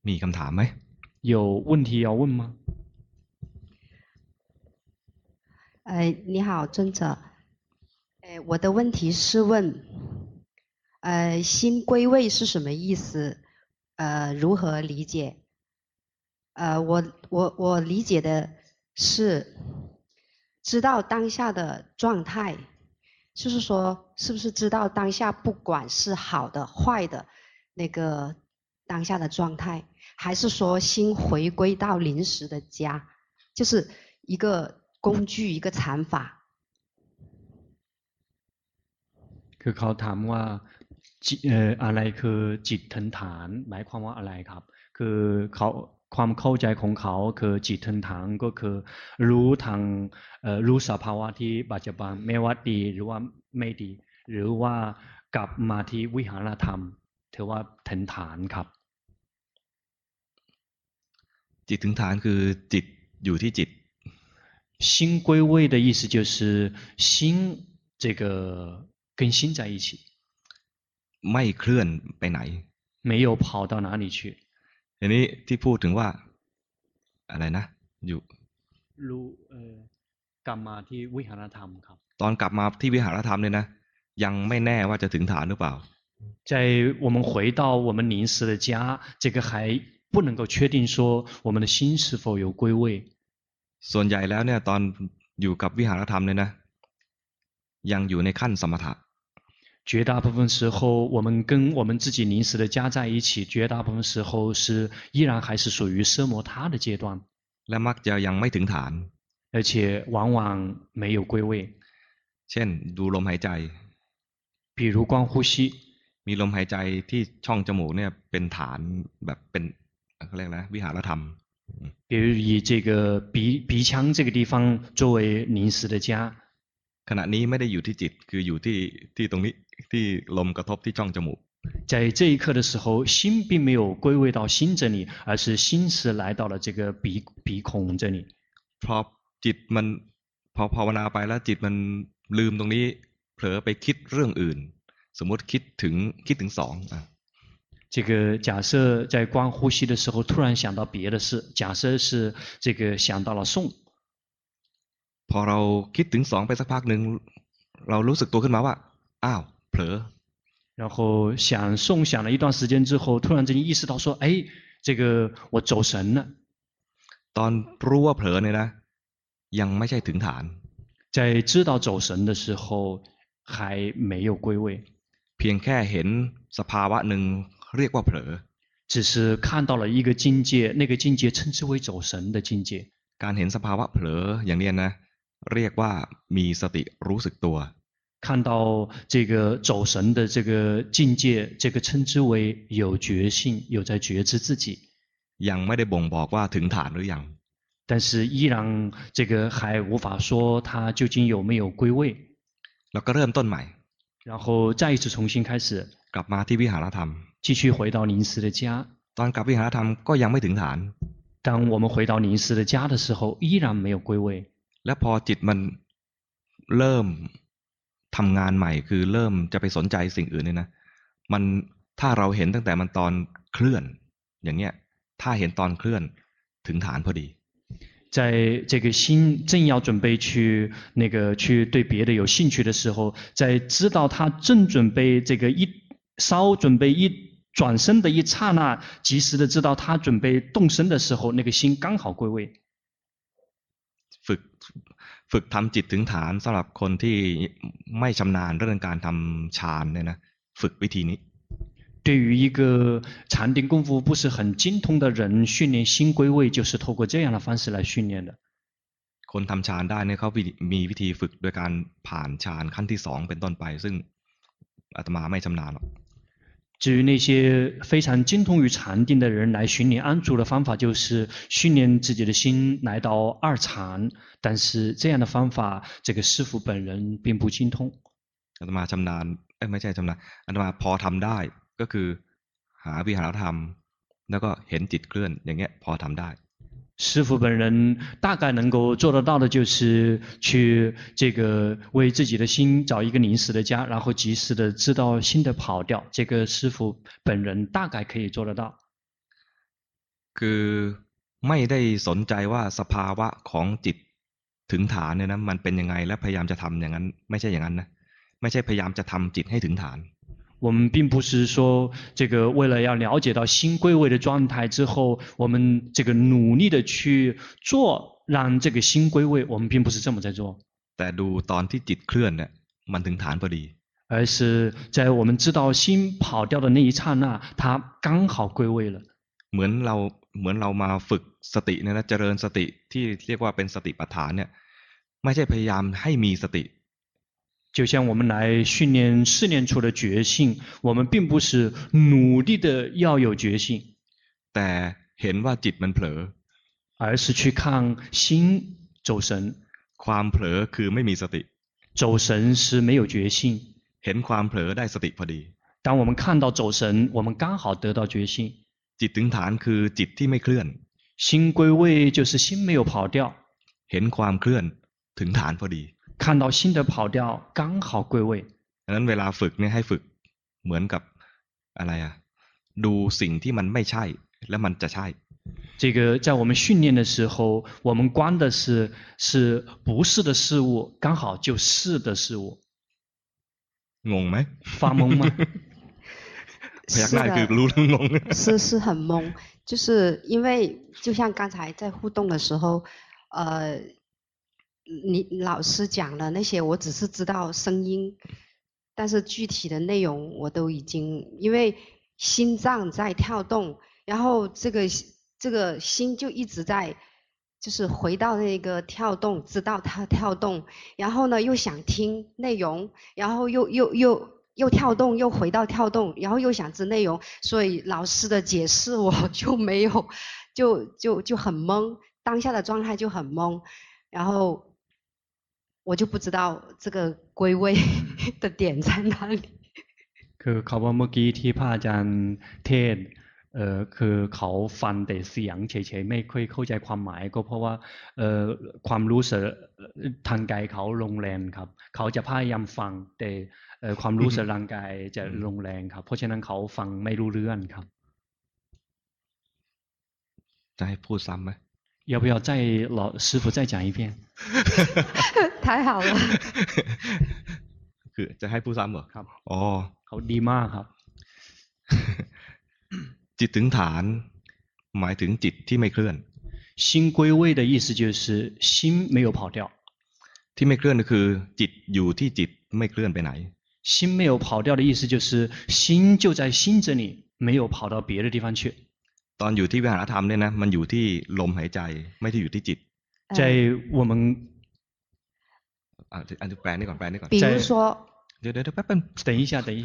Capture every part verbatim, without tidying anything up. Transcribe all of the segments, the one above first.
มีคำถามไหม有问题要问吗？ 呃，你好，尊者。呃，我的问题是问，呃，心归位是什么意思？呃，如何理解？呃，我我我理解的是，知道当下的状态，就是说，是不是知道当下不管是好的坏的，那个当下的状态，还是说心回归到临时的家，就是一个工具，一个禅法。 คือเขาถามว่าจิเอ่ออะไรคือจิตทันฐานหมายความว่าอะไรครับคือเขาความเข้าใจของเขาคือจิตทันฐานก็คือรู้ทางเอ่อรู้สภาวะที่ปัจจุบันไม่ว่าดีหรือว่าไม่ดีหรือว่ากลับมาที่วิหารธรรมถือว่าทันฐานครับจิตถึงฐานคือจิตอยู่ที่จิต心归位的意思就是心这个跟心在一起ไม่เคลื่อนไปไหน没有跑到哪里去ทีนี้ที่พูดถึงว่าอะไรนะอยู่รู้เอ่อกลับมาที่วิหารธรรมครับตอนกลับมาที่วิหารธรรมเนี่ยนะยังไม่แน่ว่าจะถึงฐานหรือเปล่า在我们回到我们临时的家，这个还不能够确定说我们的心是否有归位。 ส่วนใหญ่แล้วเนี่ยตอนอยู่กับวิหารธรรมเนี่ยนะยังอยู่ในขั้นสมถะ绝大部分时候，我们跟我们自己临时的家在一起，绝大部分时候是依然还是属于奢摩他的阶段， และมักจะยังไม่ถึงฐาน而且往往没有归位。 เช่นดูลมหายใจ比如观呼吸， มีลมหายใจที่ช่องจมูกเนี่ยเป็นฐานแบบเป็นเขาเรียกนะวิหารธรรม比如以这个鼻鼻腔这个地方作为临时的家。 ขณะนี้ไม่ได้อยู่ที่จิตคืออยู่ที่ที่ตรงนี้ที่ลมกระทบที่ช่องจมูก在这一刻的时候，心并没有归位到心这里，而是心是来到了这个鼻鼻孔这里。 พอจิตมันพอภาวนาไปแล้วจิตมันลืมตรงนี้เผลอไปคิดเรื่องอื่นสมมติคิดถึงคิดถึงสองอ่ะ这个假设在观呼吸的时候，突然想到别的事，假设是这个想到了诵。 พอเราคิดถึงสองไปสักพักหนึ่งเรารู้สึกตัวขึ้นมาว่าอ้าวเผลอ然后想诵想了一段时间之后，突然之间意识到说，哎，这个我走神了。 ตอนรู้ว่าเผลอเนี่ยนะยังไม่ใช่ถึงฐาน在知道走神的时候，还没有归位。 เพียงแค่เห็นสภาวะหนึ่งเรียกว่าเผลอ只是看到了一个境界，那个境界称之为走神的境界。 การเห็นสภาวะเผลออย่างนี้นะเรียกว่ามีสติรู้สึกตัว看到这个走神的这个境界，这个称之为有觉性，有在觉知自己。 ยังไม่ได้บ่งบอกว่าถึงฐานหรือยัง但是依然这个还无法说他究竟有没有归位。 แล้วก็เริ่มต้นใหม่然后再一次重新开始， กลับมาที่วิหารธรรม继续回到临时的家。 ตอนกลับวิหารธรรมก็ยังไม่ถึงฐาน当我们回到临时的家的时候，依然没有归位。 และพอจิตมันเริ่มทำงานใหม่คือเริ่มจะไปสนใจสิ่งอื่นเนี่ยนะมันถ้าเราเห็นตั้งแต่มันตอนเคลื่อนอย่างเงี้ยถ้าเห็นตอนเคลื่อนถึงฐานพอดี在这个心正要准备去那个去对别的有兴趣的时候，在知道他正准备这个一稍准备一转身的一刹那，及时的知道他准备动身的时候，那个心刚好归位。 ฝึกฝึกทำจิตถึงฐานสำหรับคนที่ไม่ชำนาญเรื่องการทำฌานเนี่ยนะฝึกวิธีนี้对于一个禅定功夫不是很精通的人，训练心归位就是透过这样的方式来训练的。 คนทำฌานได้เนี่ยเขามีวิธีฝึกโดยการผ่านฌานขั้นที่สองเป็นต้นไปซึ่งอาตมาไม่ชำนาญหรอก至于那些非常精通于禅定的人来训练安住的方法，就是训练自己的心来到二禅。但是这样的方法，这个师父本人并不精通。 อาตมาชำนาญเอ้ยไม่ใช่ชำนาญอาตมาพอทำได้ก็คือหาวิหารธรรมแล้วก็เห็นจิตเคลื่อนอย่างเงี้ยพอทำได้师父本人大概能够做得到的，就是去这个为自己的心找一个临时的家，然后及时的知道心的跑掉。这个师父本人大概可以做得到。 คือไม่ได้สนใจว่าสภาวะของจิตถึงฐานเนี่ยนะมันเป็นยังไงและพยายามจะทำอย่างนั้นไม่ใช่อย่างนั้นนะไม่ใช่พยายามจะทำจิตให้ถึงฐาน我们并不是说这个为了要了解到心归位的状态之后，我们这个努力的去做，让这个心归位，我们并不是这么在做。 แต่ดูตอนที่จิตเคลื่อนเนี่ยมันถึงฐานพอดี而是在我们知道心跑掉的那一刹那，它刚好归位了。 เหมือนเราเหมือนเรามาฝึกสติเนี่ยนะเจริญสติที่เรียกว่าเป็นสติปัฏฐานเนี่ยไม่ใช่พยายามให้มีสติ就像我们来训练试炼出的觉性，我们并不是努力的要有觉性， แต่เห็นว่าจิตมันเผลอ而是去看心走神。 ความเผลอคือไม่มีสติ走神是没有觉性， เห็นความเผลอได้สติพอดี当我们看到走神，我们刚好得到觉性。 จิตถึงฐานคือจิตที่ไม่เคลื่อน心归位就是心没有跑掉， เห็นความเคลื่อนถึงฐานพอดี看到心的跑掉刚好归位。 ดังนั้นเวลาฝึกเนี่ยให้ฝึกเหมือนกับอะไรอะดูสิ่งที่มันไม่ใช่แล้วมันจะใช่这个在我们训练的时候，我们观的是是不是的事物，刚好就是的事物。 งงไหม发懵吗？ พยักหน้าคือรู้แล้วงง是是很懵，就是因为就像刚才在互动的时候，呃，你老师讲了那些，我只是知道声音，但是具体的内容我都已经，因为心脏在跳动，然后这个这个心就一直在，就是回到那个跳动，知道它跳动，然后呢又想听内容，然后又又又。又跳动，又回到跳动，然后又想知内容，所以老师的解释我就没有，就就就很懵，当下的状态就很懵，然后我就不知道这个归位的点在哪里。 คือเขาว่าเมื่อกี้ที่พระอาจารย์เทศเอ่อคือเขาฟังแต่เสียงเฉยๆไม่ค่อยเข้าใจความหมายก็เพราะว่าเอ่อความรู้สึกทางกายเขาลงแรงครับเขาจะพยายามฟังแต่ความรู้สึกร่างกายจะลงแรงครับเพราะฉะนั้นเขาฟังไม่รู้เรื่องครับจะให้พูดซ้ำไหม要不要再老师傅再讲一遍太好了คือจะให้พูดซ้ำเหรอครับอ๋อเขาดีมากครับจิตถึงฐานหมายถึงจิตที่ไม่เคลื่อน心归位的意思就是心没有跑掉ที่ไม่เคลื่อนก็คือจิตอยู่ที่จิตไม่เคลื่อนไปไหน心没有跑掉的意思就是心就在心这里没有跑到别的地方去ตอนอยู่ที่วิหารธรรมเนี่ยนะมันอยู่ที่ลมหายใจไม่ได้อยู่ที่จิต在我们อ่ะอันนี้แปลนี่ก่อนแปลนี่ก่อน比如说เดี๋ยวเดี๋ยวแป๊บนึง等一下等一下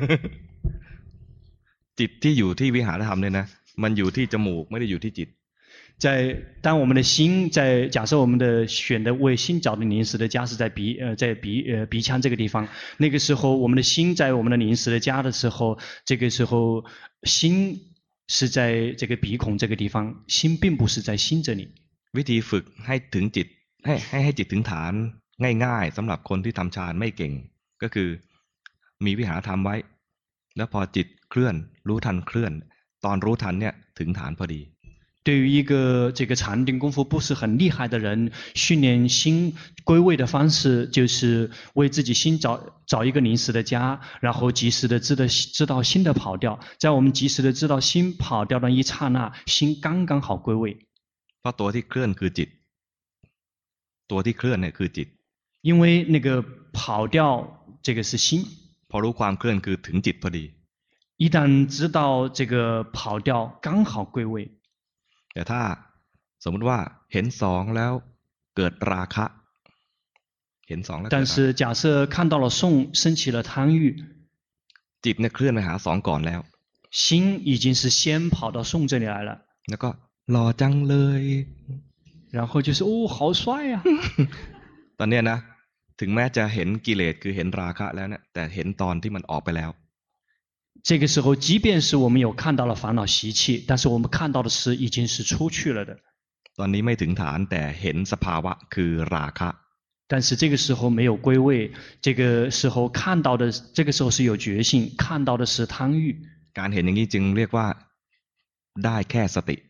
จิตที่อยู่ที่วิหารธรรมเนี่ยนะมันอยู่ที่จมูกไม่ได้อยู่ที่จิต在当我们的心在假设我们的选的为心找的临时的家是在鼻呃在鼻呃鼻腔这个地方，那个时候我们的心在我们的临时的家的时候，这个时候心是在这个鼻孔这个地方，心并不是在心这里。 วิธีฝึกให้ถึงจิตให้ให้ให้จิตถึงฐานง่ายๆสำหรับคนที่ทำฌานไม่เก่งก็คือมีวิหารธรรมไว้แล้วพอจิตเคลื่อนรู้ทันเคลื่อนตอนรู้ทันเนี่ยถึงฐานพอดี对于一个这个禅定功夫不是很厉害的人，训练心归位的方式就是为自己心找找一个临时的家，然后及时的知道知道心的跑掉，在我们及时的知道心跑掉的一刹那，心刚刚好归位。 เพราะตัวที่เคลื่อนคือจิตตัวที่เคลื่อนเนี่ยคือจิต因为那个跑掉这个是心， พอรู้ความเคลื่อนคือถึงจิตพอดี一旦知道这个跑掉，刚好归位。 แต่ถ้าสมมติว่าเห็นสองแล้วเกิดราคะเห็นสองแล้ว但是假设看到了送升起了贪欲จิตเนี่ยเคลื่อนไปหาสองก่อนแล้ว心已经是先跑到送这里来了แล้วก็หล่อจังเลย然后就是哦好帅呀ตอนนี้นะถึงแม้จะเห็นกิเลสคือเห็นราคะแล้วเนี่ยแต่เห็นตอนที่มันออกไปแล้ว这个时候即便是我们有看到了烦恼习气但是我们看到的是已经是出去了的ตอนนี้ไม่ถึงฐานแต่เห็นสภาวะคือราคะ但是这个时候没有归位这个时候看到的这个时候是有觉性看到的是贪欲การเห็นอย่างนี้จึงเรียกว่าได้แค่สติ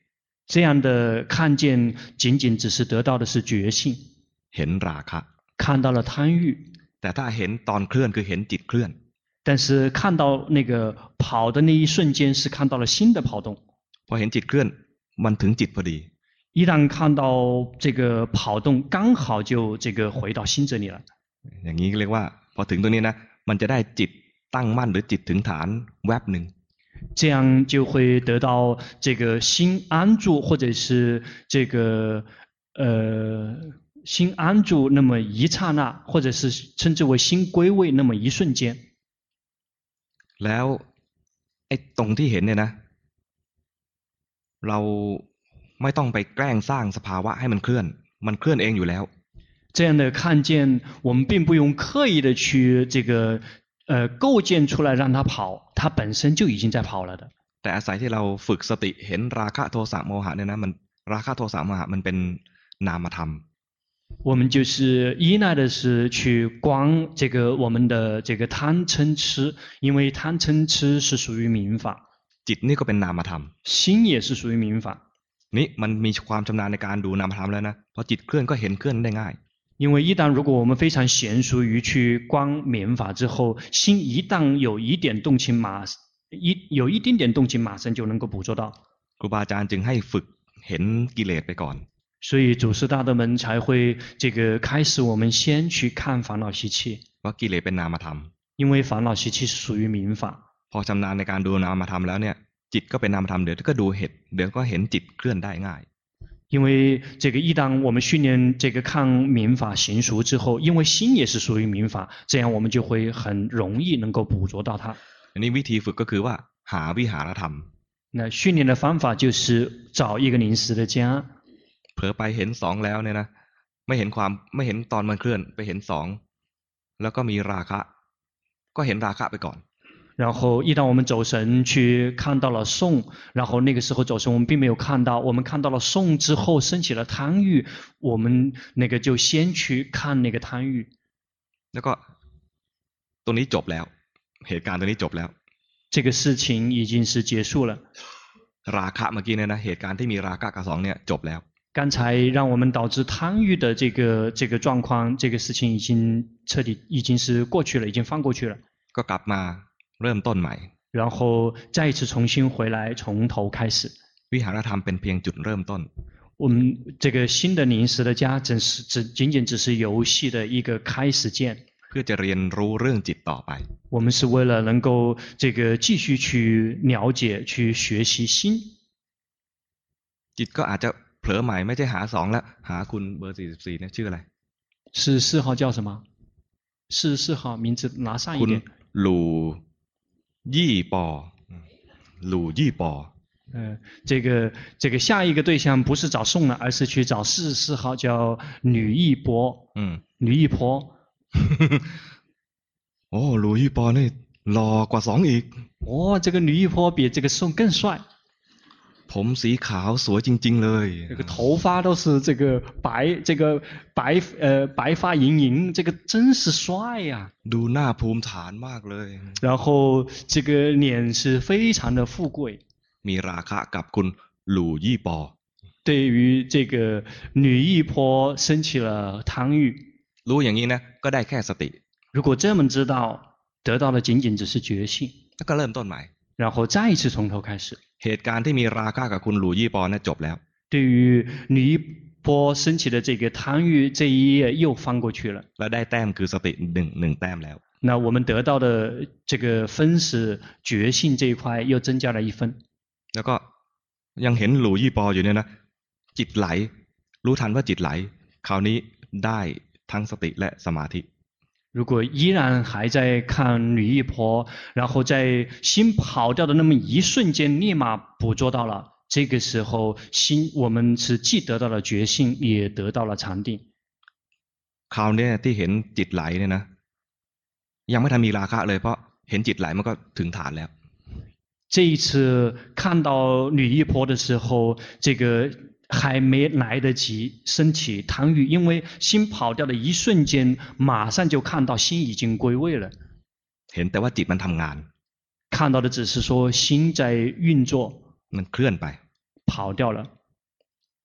这样的看见仅仅只是得到的是觉性， เห็นราคะ看到了贪欲。 แต่ถ้าเห็นตอนเคลื่อนคือเห็นจิตเคลื่อน但是看到那个跑的那一瞬间是看到了心的跑动。 พอเห็นจิตเคลื่อนมันถึงจิตพอดี一旦看到这个跑动，刚好就这个回到心这里了。 อย่างนี้เรียกว่าพอถึงตรงนี้นะมันจะได้จิตตั้งมั่นหรือจิตถึงฐานแวบหนึ่ง这样就会得到这个心安住，或者是这个呃心安住那么一刹那，或者是称之为心归位那么一瞬间。 แล้วไอ้ตรงที่เห็นเนี่ยนะเราไม่ต้องไปแกล้งสร้างสภาวะให้มันเคลื่อนมันเคลื่อนเองอยู่แล้ว这样的看见，我们并不用刻意的去这个呃构建出来让它跑，它本身就已经在跑了的。 แต่อาศัยที่เราฝึกสติเห็นราคะโทสะโมหะเนี่ยนะมันราคะโทสะโมหะมันเป็นนามธรรม我们就是依赖的是去观这个我们的这个贪嗔痴，因为贪嗔痴是属于民法， จิตนี่ก็เป็นนามธรรม心也是属于民法。 นี่มันมีความชำนาญในการดูนามธรรมแล้วนะพอจิตเคลื่อนก็เห็นเคลื่อนได้ง่าย因为一旦如果我们非常娴熟于去观民法之后，心一旦有一点动情，马一有一点点动情，马上就能够捕捉到。 ครูบาอาจารย์จึงให้ฝึกเห็นกิเลสไปก่อน所以祖师大德们才会这个开始我们先去看烦恼习气， ว่ากิเลสเป็นนามธรรม因为烦恼习气是属于民法。 พอชำนาญในการดูนามธรรมแล้วเนี่ยจิตก็เป็นนามธรรมเดี๋ยวก็ดูเหตุเดี๋ยวก็เห็นจิตเคลื่อนได้ง่าย因为这个一旦我们训练这个看民法行熟之后，因为心也是属于民法，这样我们就会很容易能够捕捉到它。 อันนี้วิธีฝึกก็คือว่าหาวิหารธรรม那训练的方法就是找一个临时的家。 เผลอไปเห็นสองแล้วเนี่ยนะไม่เห็นความไม่เห็นตอนมันเคลื่อนไปเห็นสองแล้วก็มีราคะก็เห็นราคะไปก่อน然后一旦我们走神去看到了送，然后那个时候走神我们并没有看到，我们看到了送之后升起了贪欲，我们那个就先去看那个贪欲。 แล้วก็ตรงนี้จบแล้วเหตุการณ์ตรงนี้จบแล้ว这个事情已经是结束了。 ราคะเมื่อกี้เนี่ยนะเหตุการณ์ที่มีราคะกับสองเนี่ยจบแล้ว刚才让我们导致贪欲的这个这个状况，这个事情已经彻底已经是过去了，已经翻过去了。 ก็กลับมาเริ่มต้นใหม่然后再一次重新回来，从头开始。 วิหารธรรมเป็นเพียงจุดเริ่มต้น我们这个新的临时的家，只是只仅仅只是游戏的一个开始键。 เพื่อจะเรียนรู้เรื่องจิตต่อไป我们是为了能够这个继续去了解、去学习心。 จิตก็อาจจะเผลอใหม่ไม่ใช่หาสองแล้วหาคุณเบอร์สี่สิบสี่เนี่ยชื่ออะไร是四号叫什么？是四号名字拿上一คุณ点。 หลู่ยี่ปอหลู่ยี่ปอ呃，这个这个下一个对象不是找宋了，而是去找四十四号叫吕一波。 อืม吕一波。 โอ้หลู่ยี่ปอนี่หล่อกว่าสองอีก哦，这个吕一波比这个宋更帅。 ผมสีขาวสวยจริงๆเลย这个头发都是这个白，这个白呃白发盈盈，这个真是帅呀、 ดูหน้าภูมิฐานมากเลย然后这个脸是非常的富贵。 มีราคะกับคุณหลู่ยี่ปอ对于这个吕一波升起了贪欲。 รู้อย่างนี้นะก็ได้แค่สติ如果这么知道，得到的仅仅只是觉性， แล้วก็เริ่มต้นใหม่然后再一次从头开始。 เหตุการณ์ที่มีราคะกับคุณหลู่ยี่ปอเนี่ยจบแล้ว对于吕一波升起的这个贪欲这一页又翻过去了。 แล้วได้แต้มคือสติหนึ่งหนึ่งแต้มแล้ว那我们得到的这个分是觉性这一块又增加了一分。 แล้วก็ยังเห็นหลู่ยี่ปออยู่เนี่ยนะจิตไหลรู้ทันว่าจิตไหลคราวนี้ได้ทั้งสติและสมาธิ如果依然还在看吕一波，然后在心跑掉的那么一瞬间，立马捕捉到了，这个时候心我们是既得到了觉性，也得到了禅定。 คราวนี้ที่เห็นจิตไหลเนี่ยนะยังไม่ทันมีราคะเลยเพราะเห็นจิตไหลมันก็ถึงฐานแล้ว这一次看到吕一波的时候，这个还没来得及升起贪欲，因为心跑掉的一瞬间，马上就看到心已经归位了。 เห็นแต่ว่าจิตมันทำงาน看到的只是说心在运作， มันเคลื่อนไป跑掉了。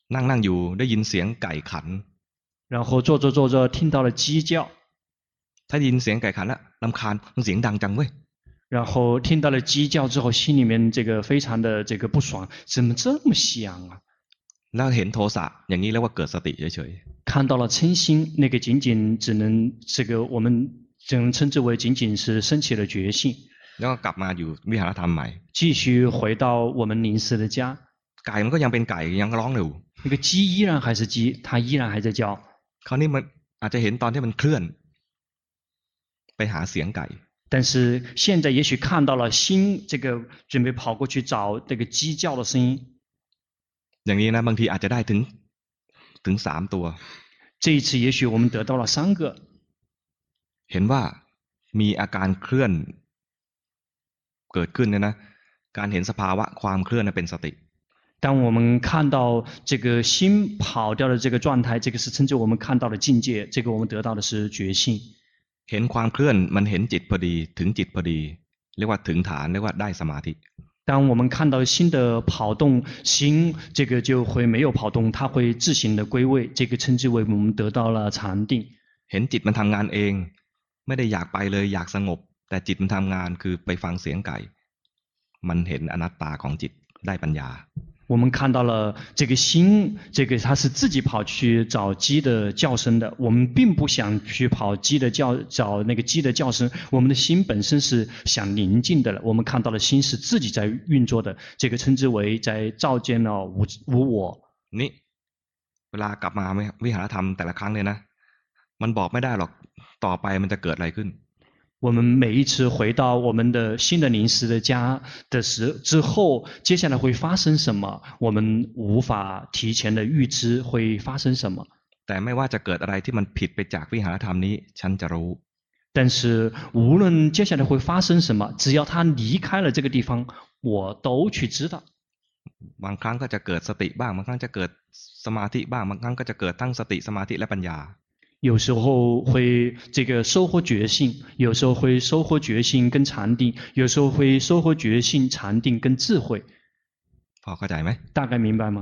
นั่งนั่งอยู่ได้ยินเสียงไก่ขัน然后做着做着听到了鸡叫ถ้าได้ยินเสียงไก่ขันแล้วรำคาญมันเสียงดังจังเว้ย然后听到了鸡叫之后心里面这个非常的这个不爽怎么这么响啊แล้วเห็นโทสะอย่างนี้เรียกว่าเกิดสติเฉย看到了嗔心那个仅仅只能这个我们只能称之为仅仅是升起了觉性ๆแล้วก็กลับมาอยู่วิหารธรรมใหม่继续回到我们临时的家ไก่มันก็ยังเป็นไก่ยังร้องอยู่那个鸡依然还是鸡它依然还在叫คราวนี้มันอาจจะเห็นตอนที่มันเคลื่อนไปหาเสียงไก่但是现在也许看到了心这个准备跑过去找这个鸡叫的声音อย่างนี้นะบางทีอาจจะได้ถึงถึงสามตัว这一次也许我们得到了三个เห็นว่ามีอาการเคลื่อนเกิดขึ้นเนี่ยนะการเห็นสภาวะความเคลื่อนนั้นเป็นสติ当我们看到这个心跑掉的这个状态，这个是称之为我们看到的境界，这个我们得到的是觉性。 เห็นความเคลื่อนมันเห็นจิตพอดีถึงจิตพอดีเรียกว่าถึงฐานเรียกว่าได้สมาธิ当我们看到心的跑动，心这个就会没有跑动，它会自行的归位，这个称之为我们得到了禅定。 เห็นจิตมันทำงานเองไม่ได้อยากไปเลยอยากสงบแต่จิตมันทำงานคือไปฟังเสียงไก่มันเห็นอนัตตาของจิตได้ปัญญา我们看到了这个心，这个它是自己跑去找鸡的叫声的。我们并不想去跑鸡的叫，找那个鸡的叫声。我们的心本身是想宁静的了。我们看到了心是自己在运作的，这个称之为在照见了无无我。 นี่เวลากลับมาวิหารธรรมแต่ละครั้งเนี่ยนะมันบอกไม่ได้หรอกต่อไปมันจะเกิดอะไรขึ้น我们每一次回到我们的新的临时的家的时之后，接下来会发生什么？我们无法提前的预知会发生什么。 แต่ไม่ว่าจะเกิดอะไรที่มันผิดไปจากวิหารธรรมนี้ฉันจะรู้但是无论接下来会发生什么，只要他离开了这个地方，我都去知道。 บางครั้งก็จะเกิดสติบ้างบางครั้งจะเกิดสมาธิบ้างบางครั้งก็จะเกิดทั้งสติสมาธิและปัญญา有时候会这个收获觉性，有时候会收获觉性跟禅定，有时候会收获觉性、禅定跟智慧。 พอเข้าใจไหม大概明白吗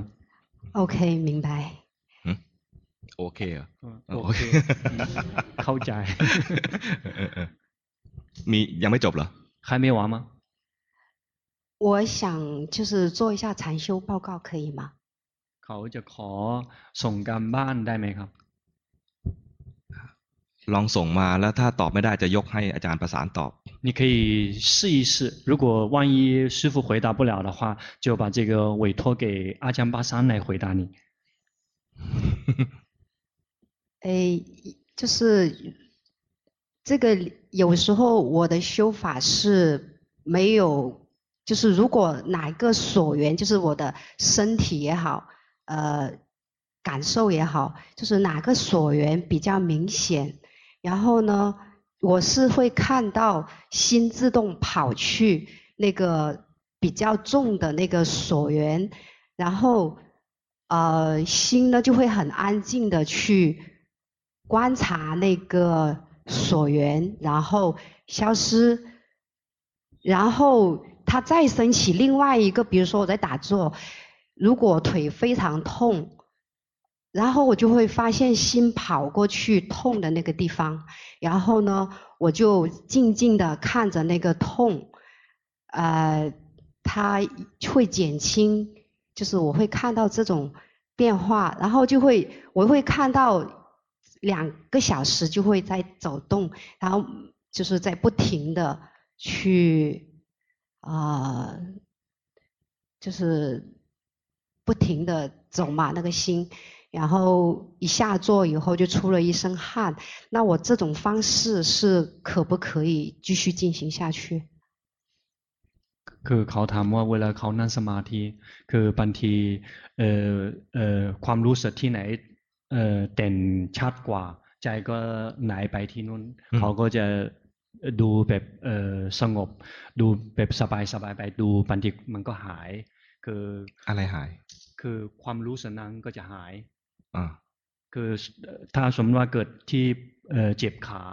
OK 明白โอเคเหรอโอเคเข้าใจมียังไม่จบเหรอ还没完吗我想就是做一下禅修报告可以吗เขาจะขอส่งการบ้านได้ไหมครับลองส่งมาแล้วถ้าตอบไม่ได้จะยกให้อาจารย์ประสานตอบ你可以试一试如果万一师父回答不了的话就把这个委托给阿江巴桑来回答你诶就是这个有时候我的修法是没有就是如果哪一个所缘就是我的身体也好呃感受也好就是哪个所缘比较明显然后呢我是会看到心自动跑去那个比较重的那个所缘然后呃心呢就会很安静的去观察那个所缘然后消失然后它再升起另外一个比如说我在打坐如果腿非常痛然后我就会发现心跑过去痛的那个地方然后呢我就静静的看着那个痛呃它会减轻就是我会看到这种变化然后就会我会看到两个小时就会在走动然后就是在不停的去啊、呃、就是不停的走嘛那个心然后一下坐以后就出了一身汗那我这种方式是可不可以继续进行下去คือเขาถามว่าเวลาเขานั่งสมาธิคือบางทีเอ่อเอ่อความรู้สึกที่ไหนเอ่อเด่นชัดกว่าใจก็ไหนไปที่นู้นเขาก็จะดูแบบเอ่อสงบดูแบบสบายๆไปดูบางทีมันก็หายคืออะไรหายคือความรู้สึกนั้นก็จะหายอ่าคือถ้าสมมติว่าเกิดที่เอ่อเจ็บขา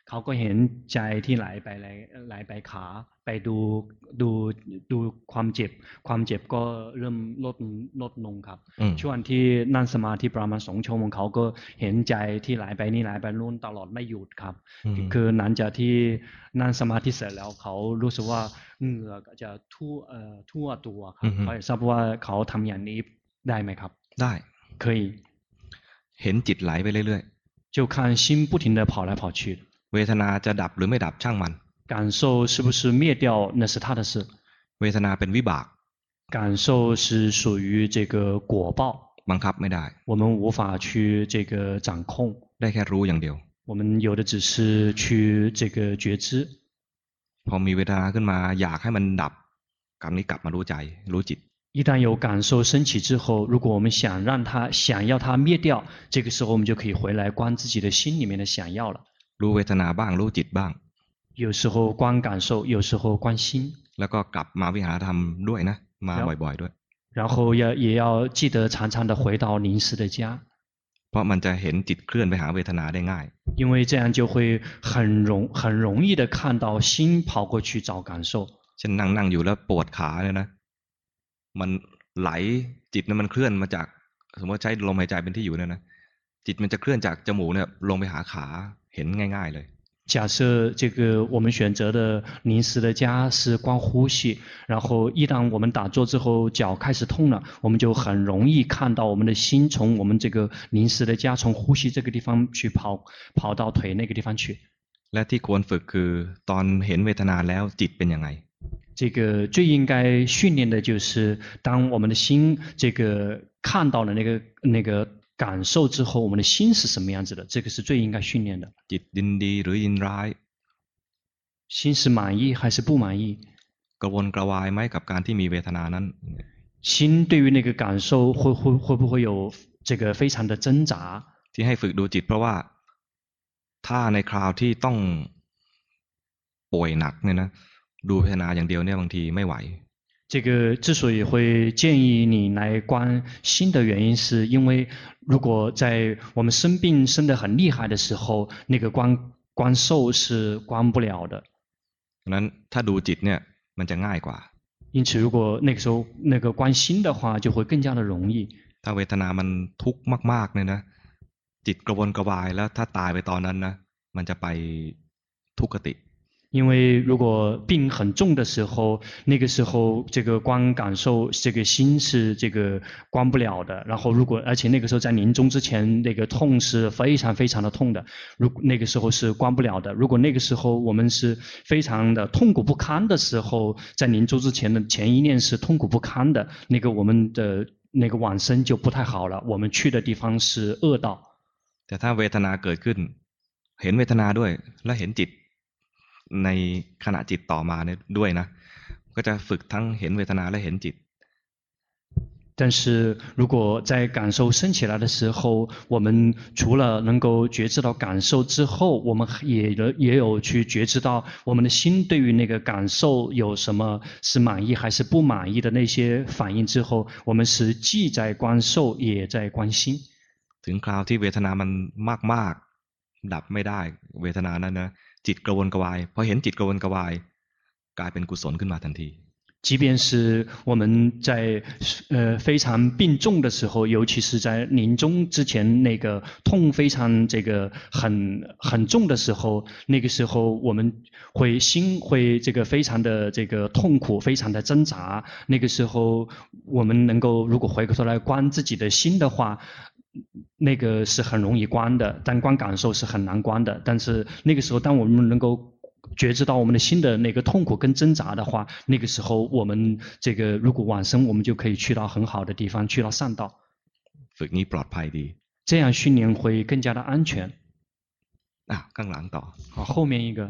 เขาก็เห็นใจที่ไหลไปไหลไหลไปขาไปดูดูดูความเจ็บความเจ็บก็เริ่มลดลดลงครับช่วงที่นั่งสมาธิประมาณสองชั่วโมงเขาก็เห็นใจที่ไหลไปนี่ไหลไปนู่นตลอดไม่หยุดครับคือหลังจากที่นั่งสมาธิเสร็จแล้วเขารู้สึกว่าเหงื่อก็จะทั่วเอ่อทั่วตัวครับเขาทราบว่าเขาทำอย่างนี้ได้ไหมครับได้可以เห็นจิตไหลไปเรื่อยๆ就看心不停地跑来跑去เวทนาจะดับหรือไม่ดับช่างมัน感受是不是灭掉那是他的事เวทนาเป็นวิบาก感受是属于这个果报บังคับไม่ได้我们无法去这个掌控ได้แค่รู้อย่างเดียว我们有的只是去这个觉知พอมีเวทนาขึ้นมาอยากให้มันดับกลับนี้กลับมารู้ใจรู้จิต一旦有感受升起之后，如果我们想让它想要它灭掉，这个时候我们就可以回来观自己的心里面的想要了。 รู้เวทนาบ้างรู้จิตบ้าง有时候观感受，有时候观心。 แล้วก็กลับมาวิหารธรรมด้วยนะมาบ่อยๆด้วย然后要也要记得常常的回到临时的家。 เพราะมันจะเห็นจิตเคลื่อนไปหาเวทนาได้ง่าย因为这样就会很容很容易的看到心跑过去找感受เช่นนั่งนั่งอยู่แล้วปวดขาเนี่ยนะมันไหลจิตนั้นมันเคลื่อนมาจากสมมติใช้ลมหายใจเป็นที่อยู่เนี่ยนะจิตมันจะเคลื่อนจากจมูกเนี่ยลงไปหาขาเห็นง่ายๆเลย假设这个我们选择的临时的家是观呼吸，然后一旦我们打坐之后脚开始痛了，我们就很容易看到我们的心从我们这个临时的家从呼吸这个地方去跑跑到腿那个地方去。 และที่ควรฝึกคือตอนเห็นเวทนาแล้วจิตเป็นยังไง这个最应该训练的就是当我们的心这个看到了那个那个感受之后我们的心是什么样子的这个是最应该训练的จิตยินดีหรือยินร้าย心是满意还是不满意กระวนกระวายไหมกับการที่มีเวทนานั้น心对于那个感受会会会不会有这个非常的挣扎ที่ให้ฝึกดูจิตเพราะว่าถ้าในคราวที่ต้องป่วยหนักเนี่ยนะดูเวทนาอย่างเดียวเนี่ยบางทีไม่ไหว这个之所以会建议你来观心的原因是因为如果在我们生病生得很厉害的时候那个观观受是观不了的นั้นถ้าดูจิตเนี่ยมันจะง่ายกว่า因此如果那个时候那个观心的话就会更加的容易ถ้าเวทนามันทุกข์มากๆเนี่ยนะจิตกระวนกระวายแล้วถ้าตายไปตอนนั้นนะมันจะไปทุกขติ因为如果病很重的时候那个时候这个观感受这个心是这个观不了的然后如果而且那个时候在临终之前那个痛是非常非常的痛的如果那个时候是观不了的如果那个时候我们是非常的痛苦不堪的时候在临终之前的前一念是痛苦不堪的那个我们的那个往生就不太好了我们去的地方是恶道แต่ถ้าเวทนาเกิดขึ้นเห็นเวทนาด้วยและเห็นจิตในขณะจิตต่อมาเนี่ยด้วยนะก็จะฝึกทั้งเห็นเวทนาและเห็นจิต但是如果在感受升起来的时候我们除了能够觉知到感受之后我们也也有去觉知到我们的心对于那个感受有什么是满意还是不满意的那些反应之后我们是既在观受也在观心ถึงคราวที่เวทนามันมากๆดับไม่ได้เวทนานั้นนะจิตกระวนกระวายพอเห็นจิตกระวนกระวายกลายเป็นกุศลขึ้นมาทันที即便是我们在呃非常病重的时候尤其是在临终之前那个痛非常这个很很重的时候那个时候我们会心会这个非常的这个痛苦非常的挣扎那个时候我们能够如果回过头来观自己的心的话那个是很容易观的但观感受是很难观的但是那个时候当我们能够觉知到我们的心的那个痛苦跟挣扎的话那个时候我们这个如果往生我们就可以去到很好的地方去到善道ฝึกนี้ปลอดภัยดี这样训练会更加的安全อ่ะข้างหลังต่อ好后面一个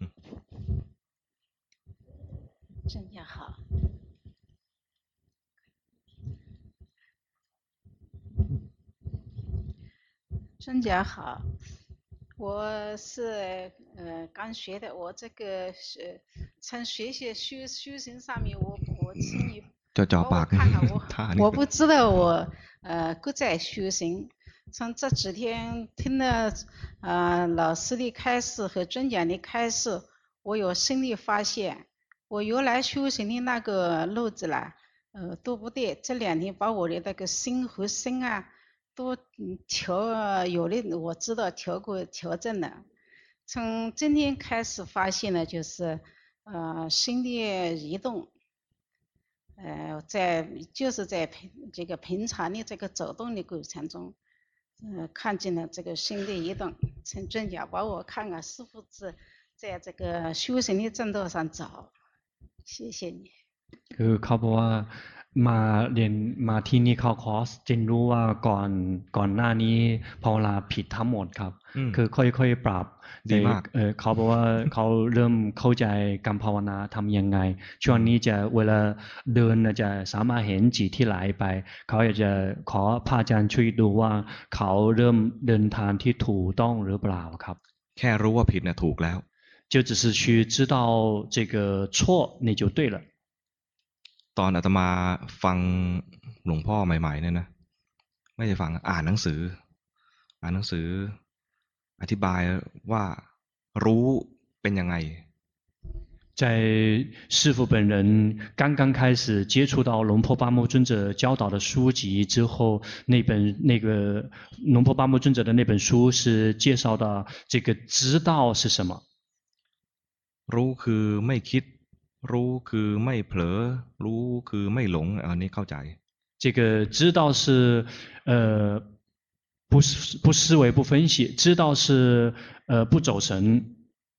真家好真家好我是呃刚学的我这个是从学习修修行上面我我请你帮我看看我我不知道我呃不在修行从这几天听了呃老师的开示和尊讲的开示，我有新的发现。我原来修行的那个路子啦，呃都不对。这两天把我的那个心和身啊，都调有的我知道调过调整了。从今天开始发现呢，就是呃心的移动，呃在就是在平这个平常的这个走动的过程中，呃看见了这个心的移动。请尊讲帮我看看是不是在这个修行的正道上走。谢谢你。 คือเขาบอกว่ามาเรียนมาที่นี่เข้าคอร์สจึงรู้ว่าก่อนก่อนหน้านี้ภาวนาผิดทั้งหมดครับอืมคือค่อยๆปรับดีมากเอ่อเขาบอกว่าเขาเริ่มเข้าใจการภาวนาทำยังไงช่วงนี้จะเวลาเดินน่ะจะสามารถเห็นจิตที่ไหลไปเขาอยากจะขอพระอาจารย์ช่วยดูว่าเขาเริ่มเดินทางที่ถูกต้องหรือเปล่าครับแค่รู้ว่าผิดเนี่ยถูกแล้ว就只是去知道这个错那就对了ตอนอาตมาฟังหลวงพ่อใหม่ๆเนี่ยนะไม่ได้ฟังอ่านหนังสือ อ่านหนังสือ อธิบายว่ารู้เป็นยังไง在师父本人刚刚开始接触到龙婆巴木尊者教导的书籍之后，那本那个龙婆巴木尊者的那本书是介绍的这个知道是什么。 รู้คือไม่คิด รู้คือไม่เผลอ รู้คือไม่หลงอันนี้เข้าใจ这个知道是呃不是不思维不分析，知道是呃不走神。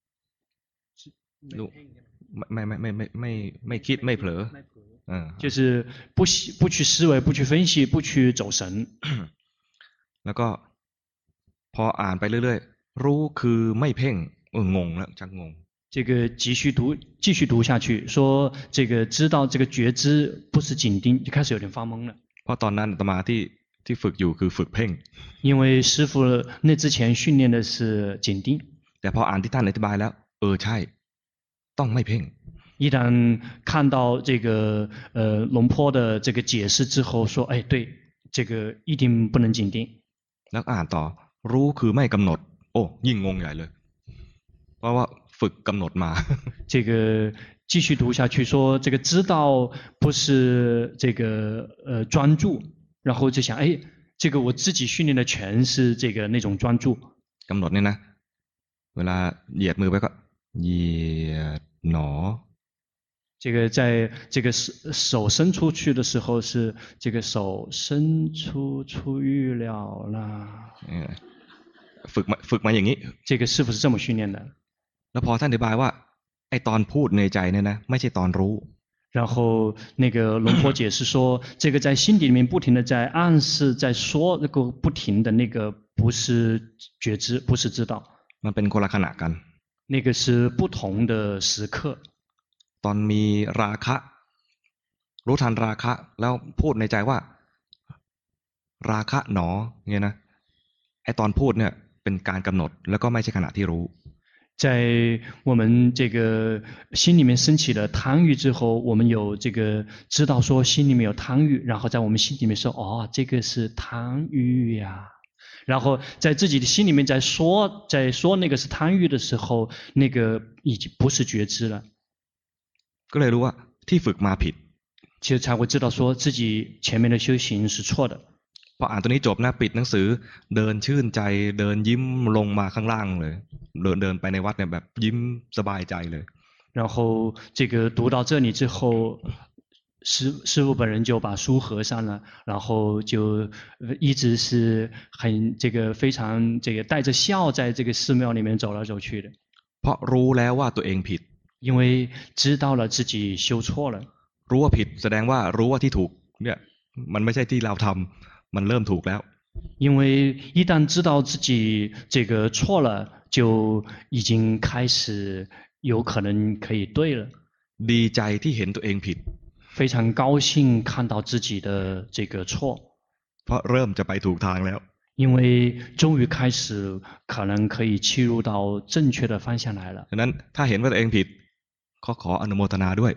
รู้ไม่ไม่ไม่ไม่ไม่ไม่คิดไม่เผลอเออ就是不不去思维，不去分析，不去走神。 แล้วก็พออ่านไปเรื่อยๆรู้คือไม่เพ่งเอองงแล้วจักงง这个继续读，继续读下去，说这个知道这个觉知不是紧盯，就开始有点发懵了。 เพราะตอนนั้นอาตมาที่ที่ฝึกอยู่คือฝึกเพ่ง因为师父那之前训练的是紧盯， แต่พออ่านที่ท่านอธิบายแล้วเออใช่ต้องไม่เพ่ง一旦看到这个呃龙坡的这个解释之后，说哎对，这个一定不能紧盯。 แล้วอ่านต่อรู้คือไม่กำหนด โอ้ยิ่งงงใหญ่เลย เพราะว่าฝึกกำหนดมา这个继续读下去说，这个知道不是这个呃专注，然后就想，哎，这个我自己训练的全是这个那种专注。 กำหนดเนี่ยนะ เวลาเหยียดมือไปก็เหยียดหนอ这个在这个手手伸出去的时候是这个手伸出出预了啦。 เออฝึกมาฝึกมาอย่างนี้这个师傅是这么训练的。 แล้วพอท่านอธิบายว่าไอ้ตอนพูดในใจเนี่ยนะไม่ใช่ตอนรู้然后那个龙婆解释说，这个在心底里面不停的在暗示，在说那个不停的那个不是觉知，不是知道， มันเป็นคนละขณะกัน那个是不同的时刻。 ตอนมีราคะ รู้ทันราคะ แล้วพูดในใจว่า ราคะหนอเนี่ยนะไอ้ตอนพูดเนี่ยเป็นการกำหนดแล้วก็ไม่ใช่ขณะที่รู้在我们这个心里面升起了贪欲之后，我们有这个知道说心里面有贪欲，然后在我们心里面说，哦，这个是贪欲呀。然后在自己的心里面在说，在说那个是贪欲的时候，那个已经不是觉知了。 ก็เลยรู้ว่าที่ฝึกมาผิด其实才会知道说自己前面的修行是错的。 พออ่านตัวนี้จบนะปิดหนังสือเดินชื่นใจเดินยิ้มลงมาข้างล่างเลยเดินเดินไปในวัดเนี่ยแบบยิ้มสบายใจเลย然后这个读到这里之后，师师父本人就把书合上了，然后就一直是很这个非常这个带着笑在这个寺庙里面走来走去的。 เพราะรู้แล้วว่าตัวเองผิด因为知道了自己修错了， รู้ว่าผิดแสดงว่ารู้ว่าที่ถูกเนี่ยมันไม่ใช่ที่เราทำมันเริ่มถูกแล้ว因为一旦知道自己这个错了，就已经开始有可能可以对了。 ดีใจที่เห็นตัวเองผิด非常高兴看到自己的这个错， เพราะเริ่มจะไปถูกทางแล้ว因为终于开始可能可以切入到正确的方向来了。 ฉะนั้นถ้าเห็นว่าตัวเองผิดขอขออนุโมทนาด้วย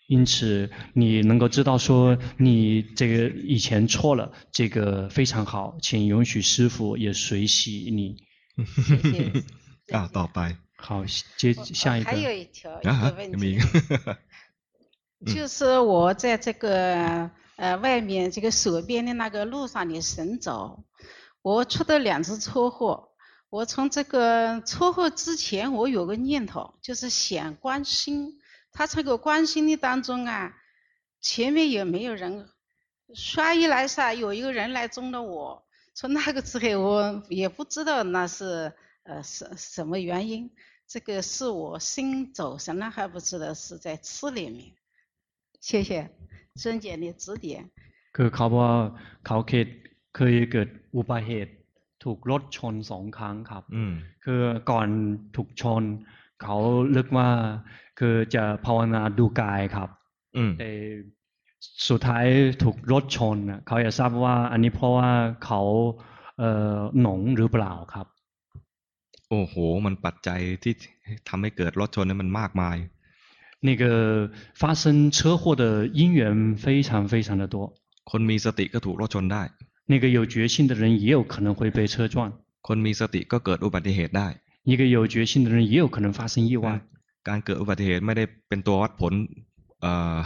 因此，你能够知道说你这个以前错了，这个非常好，请允许师父也随喜你。 谢谢。 啊ต่อไป好，接下一还有个。 一条一อ่า个ฮะ问มี题，就是我在这个呃外面这个手边的那个路上的行走，我出了两次车祸。我从这个车祸之前，我有个念头，就是想观心。他这个观心的当中啊，前面也没有人，唰一来噻，有一个人来中了我。从那个之后，我也不知道那是呃什什么原因。这个是我心走神了，还不知道是在痴里面。谢谢尊姐的指点。 คือเขาว่าเขาเคยเคยเกิดอุบัติเหตุถูกรถชนสองครั้งครับอืมคือก่อนถูกชนเขาเลือกว่าคือจะภาวนาดูกายครับอืมแต่สุดท้ายถูกรถชนน่ะเขาอยากทราบว่าอันนี้เพราะว่าเขาเอ่อหนงหรือเปล่าครับโอ้โหมันปัจจัยที่ทำให้เกิดรถชนนั้นมันมากมาย那个发生车祸的因缘非常非常的多。 คนมีสติก็ถูกรถชนได้那个有决心的人也有可能会被车撞。 คนมีสติก็เกิดอุบัติเหตุได้一个有决心的人也有可能发生意外。 การเกิดอุบัติเหตุไม่ได้เป็นตัววัดผลเอ่อ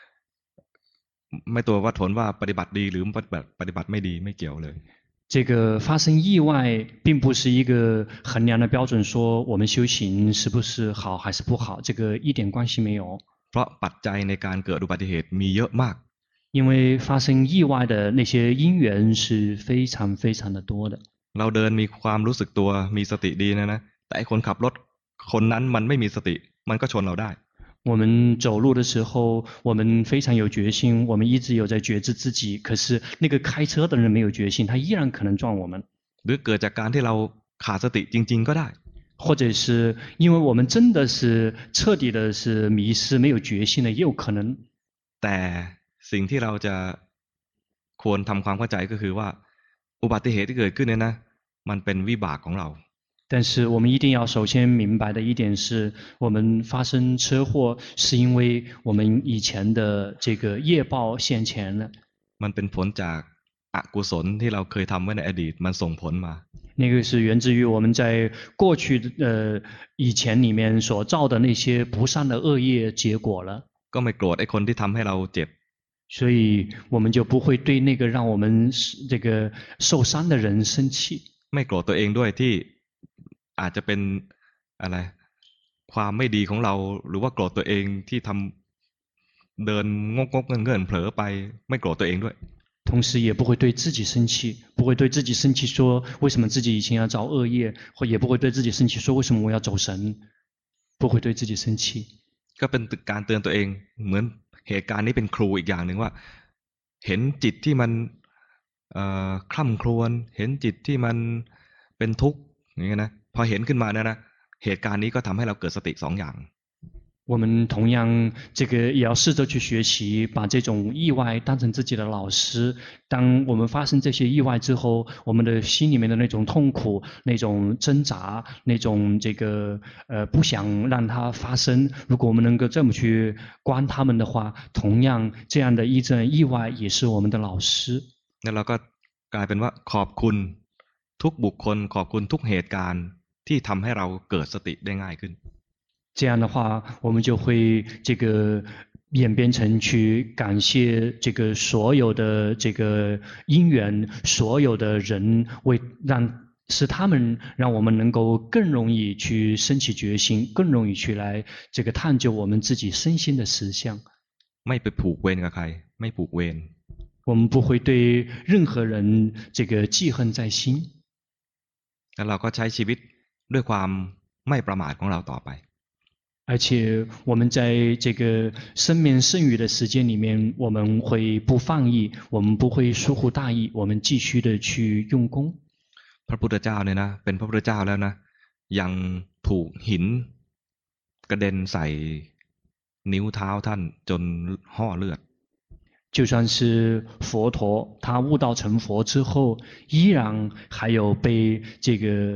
ไม่ตัววัดผลว่าปฏิบัติดีหรือปฏิบัติปฏิบัติไม่ดีไม่เกี่ยวเลย这个发生意外并不是一个衡量的标准，说我们修行是不是好还是不好，这个一点关系没有。 เพราะปัจจัยในการเกิดอุบัติเหตุมีเยอะมาก因为发生意外的那些因缘是非常非常的多的。 เราเดินมีความรู้สึกตัวมีสติดีนะนะแต่ไอ้คนขับรถคนนั้นมันไม่มีสติมันก็ชนเราได้我们走路的时候，我们非常有决心，我们一直有在觉知自己。可是那个开车的人没有决心，他依然可能撞我们。 หรือเกิดจากการที่เราขาดสติจริงๆก็ได้或者是因为我们真的是彻底的是迷失，没有决心的，也有可能。 แต่สิ่งที่เราจะควรทำความเข้าใจก็คือว่าอุบัติเหตุที่เกิดขึ้นเนี่ยนะมันเป็นวิบากของเรา但是我们一定要首先明白的一点是，我们发生车祸是因为我们以前的这个业报现前了。 มันเป็นผลจากอกุศลที่เราเคยทำไว้ในอดีตมันส่งผลมา那个是源自于我们在过去的呃以前里面所造的那些不善的恶业结果了。 ก็ไม่โกรธไอ้คนที่ทำให้เราเจ็บ所以我们就不会对那个让我们这个受伤的人生气。 ไม่โกรธตัวเองด้วยที่อาจจะเป็นอะไรความไม่ดีของเราหรือว่าโกรธตัวเองที่ทำเดินงกงกเงินเงินเผลอไปไม่โกรธตัวเองด้วย同时也不会对自己生气，不会对自己生气说为什么自己以前要造恶业，或也不会对自己生气说为什么我要走神，不会对自己生气。 ก็เป็นการเตือนตัวเองเหมือนเหตุการณ์นี้เป็นครูอีกอย่างหนึ่งว่า เห็นจิตที่มันเอ่อคล่ำครวญเห็นจิตที่มันเป็นทุกข์อย่างเงี้ยนะพอเห็นขึ้นมาเนี่ยนะเหตุการณ์นี้ก็ทำให้เราเกิดสติสองอย่าง我们同样，这个也要试着去学习，把这种意外当成自己的老师。当我们发生这些意外之后，我们的心里面的那种痛苦、那种挣扎、那种这个呃不想让它发生，如果我们能够这么去观他们的话，同样这样的一阵意外也是我们的老师。 แล้วเราก็กลายเป็นว่าขอบคุณทุกบุคคลขอบคุณทุกเหตุการณ์ที่ทำให้เราเกิดสติได้ง่ายขึ้น这样的话，我们就会这个演变成去感谢这个所有的这个因缘，所有的人为让是他们让我们能够更容易去升起决心，更容易去来这个探究我们自己身心的实相。 ไม่ไปผูกเวรกับใครไม่ผูกเวร我们不会对任何人这个记恨在心。 แล้วเราก็ใช้ชีวิตด้วยความไม่ประมาทของเราต่อไป而且我们在这个生命剩余的时间里面，我们会不放逸，我们不会疏忽大意，我们继续的去用功。 พระพุทธเจ้าเนี่ยนะเป็นพระพุทธเจ้าแล้วนะยังถูกหินกระเด็นใส่นิ้วเท้าท่านจนห่อเลือด就算是佛陀，他悟道成佛之后，依然还有被这个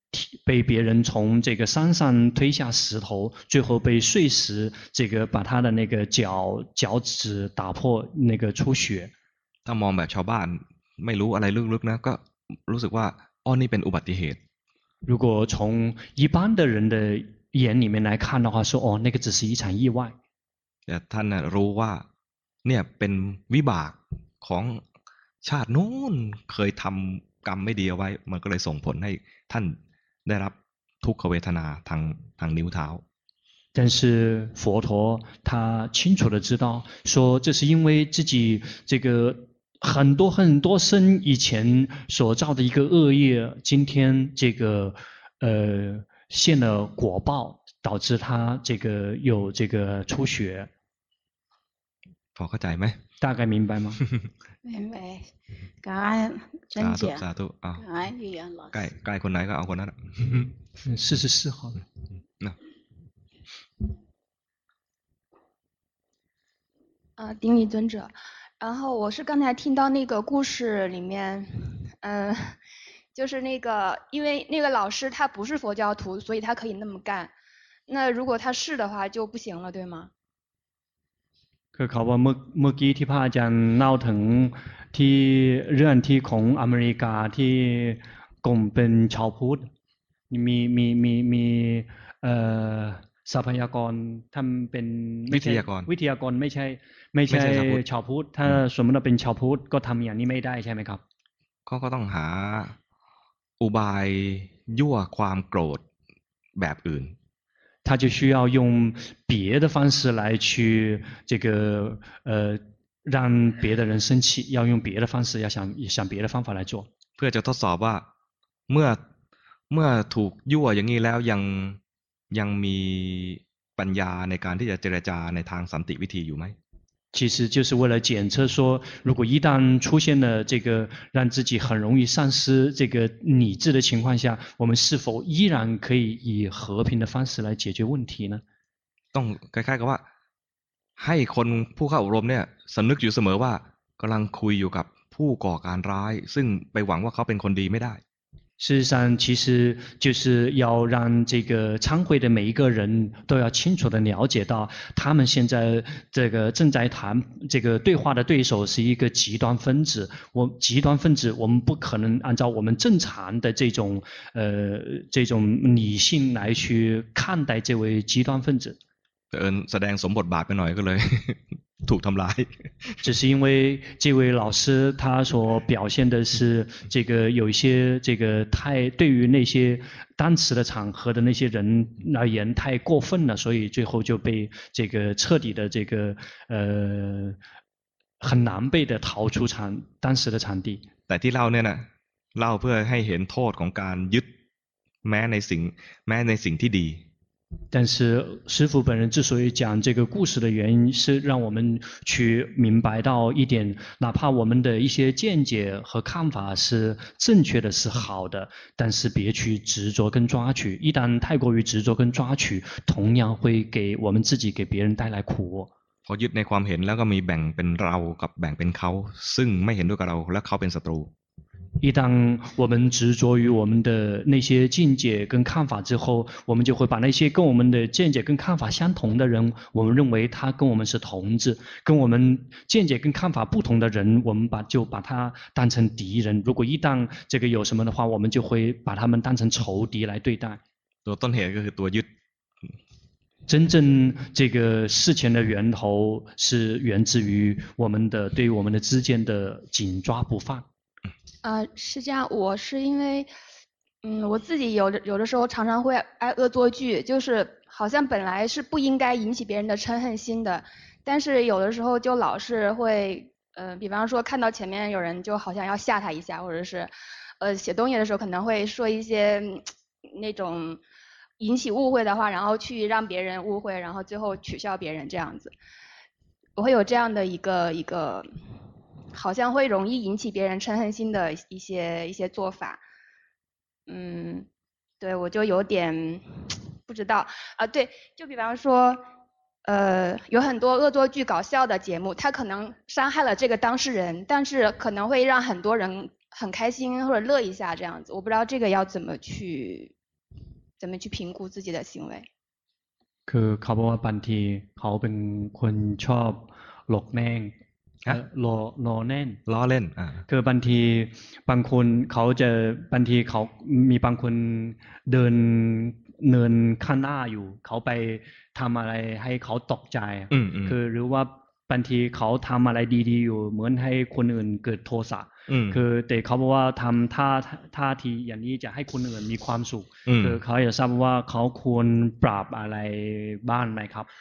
被别人从这个山上推下石头，最后被碎石这个把他的那个脚脚趾打破，那个出血。 ถ้ามองแบบชาวบ้านไม่รู้อะไรลึกๆนะก็รู้สึกว่าอ๋อนี่เป็นอุบัติเหตุ如果从一般的人的眼里面来看的话，说哦，那个只是一场意外。 แต่ท่านนะรู้ว่าเนี่ยเป็นวิบากของชาตินู้นเคยทำกรรมไม่ดีเอาไว้มันก็เลยส่งผลให้ท่านได้รับทุกขเวทนาทางทางนิ้วเท้า但是佛陀他清楚的知道，说这是因为自己这个很多很多生以前所造的一个恶业，今天这个呃现了果报，导致他这个有这个出血。 พอเข้าใจไหม大概明白吗？ 明白，感恩真สาธุ姐， สาธุอ้าว感恩玉阳老ใกล้师。 ใกล้คนไหนก็เอาคนนั้นอะ四十四号。 นะ呃，顶礼尊者。然后我是刚才听到那个故事里面，嗯、呃，就是那个，因为那个老师他不是佛教徒，所以他可以那么干。那如果他是的话就不行了，对吗？ คือเขาว่าเมื่อเมื่อกี้ที่พระอาจารย์เล่าถึงที่เรื่องที่ของอเมริกาที่กลุ่มเป็นชาวพุทธมีมีมีมีเอ่อทรัพยากรทำเป็นวิทยากรวิทยากรไม่ใช่ไม่ใช่ชาวพุทธถ้าสมมติว่าเป็นชาวพุทธก็ทำอย่างนี้ไม่ได้ใช่ไหมครับก็ก็ต้องหาอุบายยั่วความโกรธแบบอื่น他就需要用别的方式来去这个呃让别的人生气，要用别的方式，要想想别的方法来做。 เพื่อจะทดสอบว่าเมื่อเมื่อถูกยั่วอย่างนี้แล้วยังยังมีปัญญาในการที่จะเจรจาในทางสันติวิธีอยู่ไหม其实就是为了检测说，如果一旦出现了这个让自己很容易丧失这个理智的情况下，我们是否依然可以以和平的方式来解决问题呢？ ต้องคล้ายๆกับว่าให้คนผู้เข้าอบรมเนี่ยสำนึกอยู่เสมอว่ากำลังคุยอยู่กับผู้ก่อการร้ายซึ่งไปหวังว่าเขาเป็นคนดีไม่ได้事实上，其实就是要让这个参会的每一个人都要清楚的了解到，他们现在这个正在谈这个对话的对手是一个极端分子。我极端分子，我们不可能按照我们正常的这种呃这种理性来去看待这位极端分子。 เอิญแสดงสมบทบาทไปหน่อยก็เลย ถูกทำร้าย只是因为这位老师他所表现的是这个有一些这个太对于那些当时的场合的那些人而言太过分了，所以最后就被这个彻底的这个呃很难被的逃出场当时的场地。 แต่ที่เล่าเนี่ยนะเล่าเพื่อให้เห็นโทษของการยึดแม้ในสิ่งแม้ในสิ่งที่ดี但是师父本人之所以讲这个故事的原因是让我们去明白到一点，哪怕我们的一些见解和看法是正确的是好的，但是别去执着跟抓取，一旦太过于执着跟抓取，同样会给我们自己给别人带来苦。 พอยึดในความเห็นแล้วก็มีแบ่งเป็นเรากับแบ่งเป็นเขาซึ่งไม่เห็นด้วยกับเราและเขาเป็นศัตรู一旦我们执着于我们的那些见解跟看法之后，我们就会把那些跟我们的见解跟看法相同的人，我们认为他跟我们是同志；跟我们见解跟看法不同的人，我们把就把他当成敌人。如果一旦这个有什么的话，我们就会把他们当成仇敌来对待。 ตัวต้นเหตุก็คือตัวยึด真正这个事情的源头是源自于我们的对于我们的之间的紧抓不放。 呃，是这样，我是因为，嗯，我自己有的有的时候常常会爱恶作剧，就是好像本来是不应该引起别人的嗔恨心的，但是有的时候就老是会，呃，比方说看到前面有人就好像要吓他一下，或者是，呃，写东西的时候可能会说一些那种引起误会的话，然后去让别人误会，然后最后取笑别人这样子，我会有这样的一个一个。好像会容易引起别人嗔恨心的一些一些做法，嗯，对我就有点不知道啊。对，就比方说，呃，有很多恶作剧搞笑的节目，它可能伤害了这个当事人，但是可能会让很多人很开心或者乐一下这样子。我不知道这个要怎么去怎么去评估自己的行为？ คือเขาบอกว่าบางทีเขาเป็นคนชอบหลอกแน่งฮะเอ่อรอรอแน่นล้อเล่นอ่าคือบางทีบางคนเขาจะบางทีเขามีบางคนเดินเนินข้างหน้าอยู่ เขาไปทำอะไรให้เขาตกใจอืมอืมคือหรือว่าบางทีเขาทำอะไรดีๆอยู่เหมือนให้คนอื่นเกิดโทสะอืมคือแต่เขาบอกว่าทำท่าท่าทีอย่างนี้จะให้คนอื่นมีความสุขอืมคือเขาอยากทราบว่าเขาควรปรับอะไรบ้างไหมครับ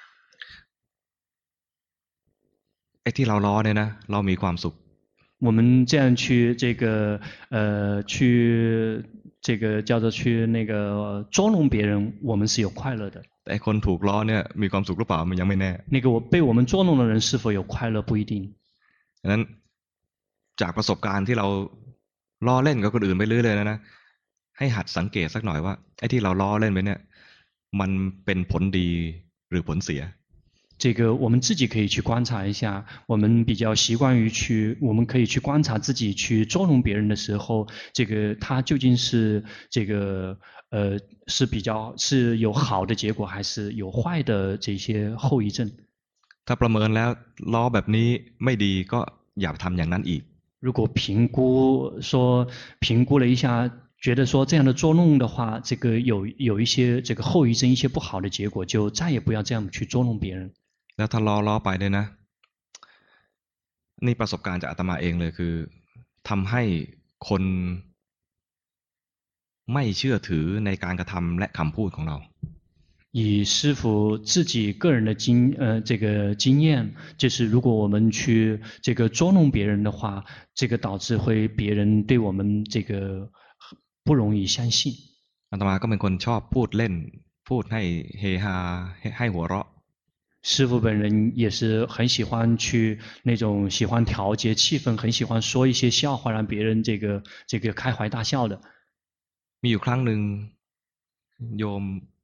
ไอ้ที่เราล้อเนี่ยนะ เรามีความสุข我们这样去这个呃去这个叫做去那个捉弄别人，我们是有快乐的。 แต่ไอ้คนถูกล้อเนี่ยมีความสุขหรือเปล่ามันยังไม่แน่那个我被我们捉弄的人是否有快乐不一定。 ฉะนั้นจากประสบการณ์ที่เราล้อเล่นกับคนอื่นไปเรื่อยเลยนะนะให้หัดสังเกตสักหน่อยว่าไอ้ที่เราล้อเล่นไปเนี่ยมันเป็นผลดีหรือผลเสีย这个我们自己可以去观察一下，我们比较习惯于去，我们可以去观察自己去捉弄别人的时候，这个他究竟是这个呃是比较是有好的结果，还是有坏的这些后遗症？ ถ้าประเมินแล้วล้อแบบนี้ไม่ดีก็อย่าทำอย่างนั้นอีก如果评估说评估了一下，觉得说这样的捉弄的话，这个有有一些这个后遗症，一些不好的结果，就再也不要这样去捉弄别人。 แล้วถ้าล้อล้อไปเนี่ยนะนี่ประสบการณ์จากอาตมาเองเลยคือทำให้คนไม่เชื่อถือในการกระทำและคำพูดของเรา以师父自己个人的经呃这个经验，就是如果我们去这个捉弄别人的话，这个导致会别人对我们这个不容易相信。 อาตมาก็เป็นคนชอบพูดเล่นพูดให้เฮฮาให้ให้หัวเราะ师父本人也是很喜欢去那种喜欢调节气氛，很喜欢说一些笑话，让别人这个这个开怀大笑的。 มีอยู่ครั้งหนึ่งโยม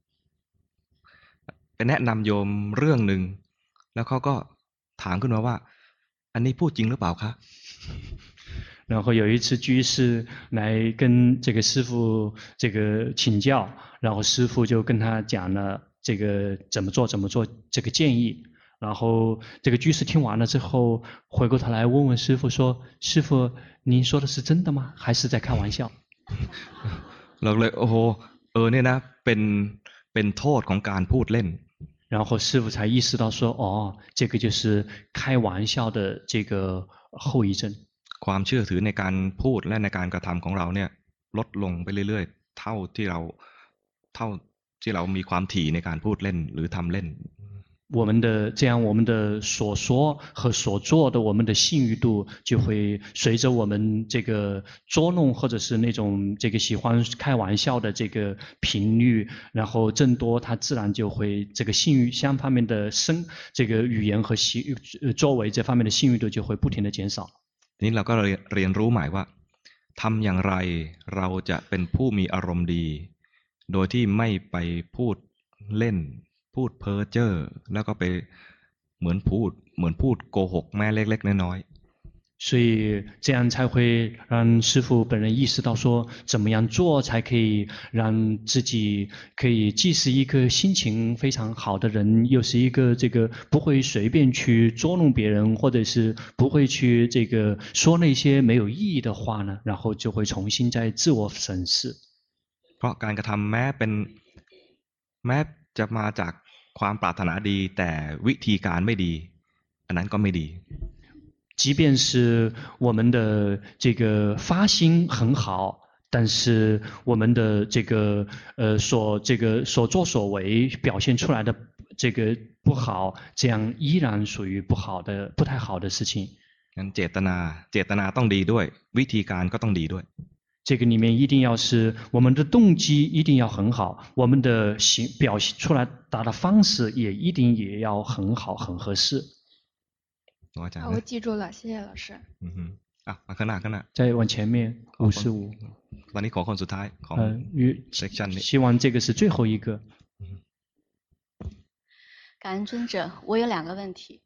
ไปแนะนำโยมเรื่องหนึ่งแล้วเขาก็ถามขึ้นมาว่าอันนี้พูดจริงหรือเปล่าคะ然后有一次居士来跟这个师父这个请教，然后师父就跟他讲了这个怎么做怎么做这个建议，然后这个居士听完了之后，回过头来问问师父说：“师父，您说的是真的吗？还是在开玩笑？” เราเลยโอ้โหเออเนี่ยนะเป็นเป็นโทษของการพูดเล่น然后师父才意识到说：“哦，这个就是开玩笑的这个后遗症。” ความเชื่อถือในการพูดและในการกระทำของเราเนี่ยลดลงไปเรื่อยๆเท่าที่เราเท่าที่เรามีความถี่ในการพูดเล่นหรือทำเล่น我们的这样，我们的所说和所做的，我们的信誉度就会随着我们这个捉弄或者是那种这个喜欢开玩笑的这个频率，然后增多，它自然就会这个信誉相方面的生这个语言和习呃作为这方面的信誉度就会不停的减少。 ทีนี้เราก็เรียนรู้ใหม่ว่าทำอย่างไรเราจะเป็นผู้มีอารมณ์ดีโดยที่ไม่ไปพูดเล่นพูดเพ้อเจ้อแล้วก็ไปเหมือนพูดเหมือนพูดโกหกแม่เล็กๆน้อย所以这样才会让师父本人意识到说，怎么样做才可以让自己可以既是一个心情非常好的人，又是一个这个不会随便去捉弄别人，或者是不会去这个说那些没有意义的话呢？然后就会重新再自我审视。 ๆเพราะการกระทำแม้เป็นแม้จะมาจากความปรารถนาดีแต่วิธีการไม่ดีอันนั้นก็ไม่ดี即便是我们的这个发心很好，但是我们的这个呃所这个所作所为表现出来的这个不好，这样依然属于不好的、不太好的事情。 งั้นเจตนาเจตนาต้องดีด้วยวิธีการก็ต้องดีด้วย这个里面一定要是我们的动机一定要很好，我们的行表现出来达的方式也一定也要很好、很合适。 อาจารย์好，我记住了，谢谢老师。 อือฮึอ่ะมาข้างหน้าข้างหน้า再往前面五十五， ตอนนี้ขอคนสุดท้ายของ呃，与 section นี้希望这个是最后一个。 感恩尊者，我有两个问题。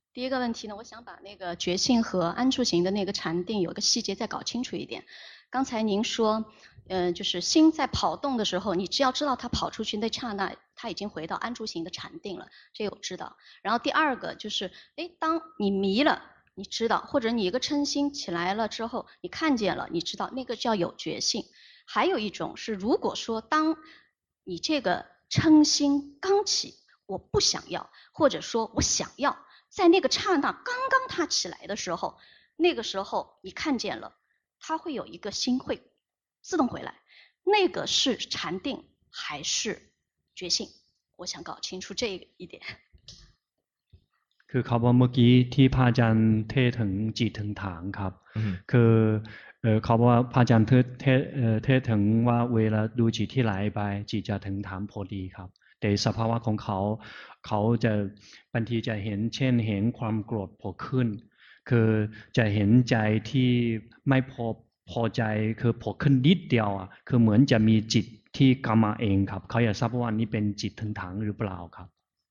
第一个问题呢，我想把那个觉性和安住行的那个禅定有个细节再搞清楚一点。刚才您说，呃，就是心在跑动的时候，你只要知道它跑出去那刹那，它已经回到安住行的禅定了，这个我知道。然后第二个就是，哎，当你迷了，你知道，或者你一个嗔心起来了之后，你看见了，你知道，那个叫有觉性。还有一种是，如果说当你这个嗔心刚起，我不想要，或者说我想要。在那个刹那，刚刚它起来的时候，那个时候你看见了，它会有一个心会自动回来，那个是禅定还是觉性？我想搞清楚这一点。 คือเขาบอกเมื่อกี้ที่พระอาจารย์เทศถึงจิตถึงฐานครับคือเอ่อเขาบอกว่าพระอาจารย์เทศเทศเอ่อเทศถึงว่าเวลาดูจิตที่ไหลไปจิตจะถึงฐานพอดีครับแต่สภาวะของเขาเขาจะบางทีจะเห็นเช่นเห็นความโกรธโผล่ขึ้นคือจะเห็นใจที่ไม่พอพอใจคือโผล่ขึ้นนิดเดียวอ่ะคือเหมือนจะมีจิตที่กลับมาเองครับเขาอยากทราบว่านี่เป็นจิตถึงฐานหรือเปล่าครับ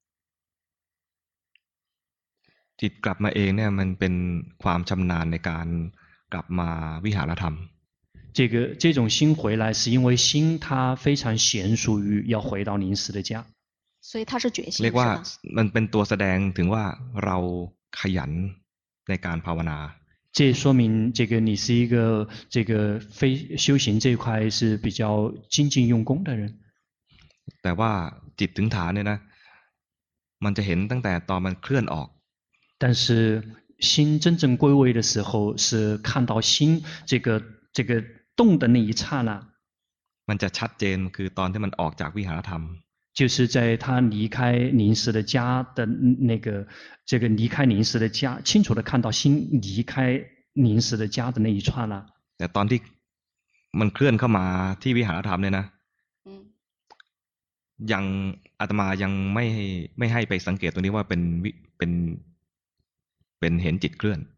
จิตกลับมาเองเนี่ยมันเป็นความชำนาญในการกลับมาวิหารธรรม这个这种心回来是因为心它非常娴熟于要回到临时的家所以它是觉性เรียกว่ามันเป็นตัวแสดงถึงว่าเราขยันในการภาวนา这说明这个你是一个这个非修行这一块是比较精进用功的人แต่ว่าจิตถึงฐานเนี่ยนะมันจะเห็นตั้งแต่ตอนมันเคลื่อนออก但是心真正归位的时候是看到心这个这个动的那一刹那มันจะชัดเจนคือตอนที่มันออกจากวิหารธรรม就是在他离开临时的家的那个这个离开临时的家清楚的看到心离开临时的家的那一刹那แต่ตอนที่มันเคลื่อนเข้ามาที่วิหารธรรมเนี่ยนะยังอาตมายังไม่ไม่ให้ไปสังเกตตรงนี้ว่าเป็นเป็นเป็นเห็นจิตเคลื่อน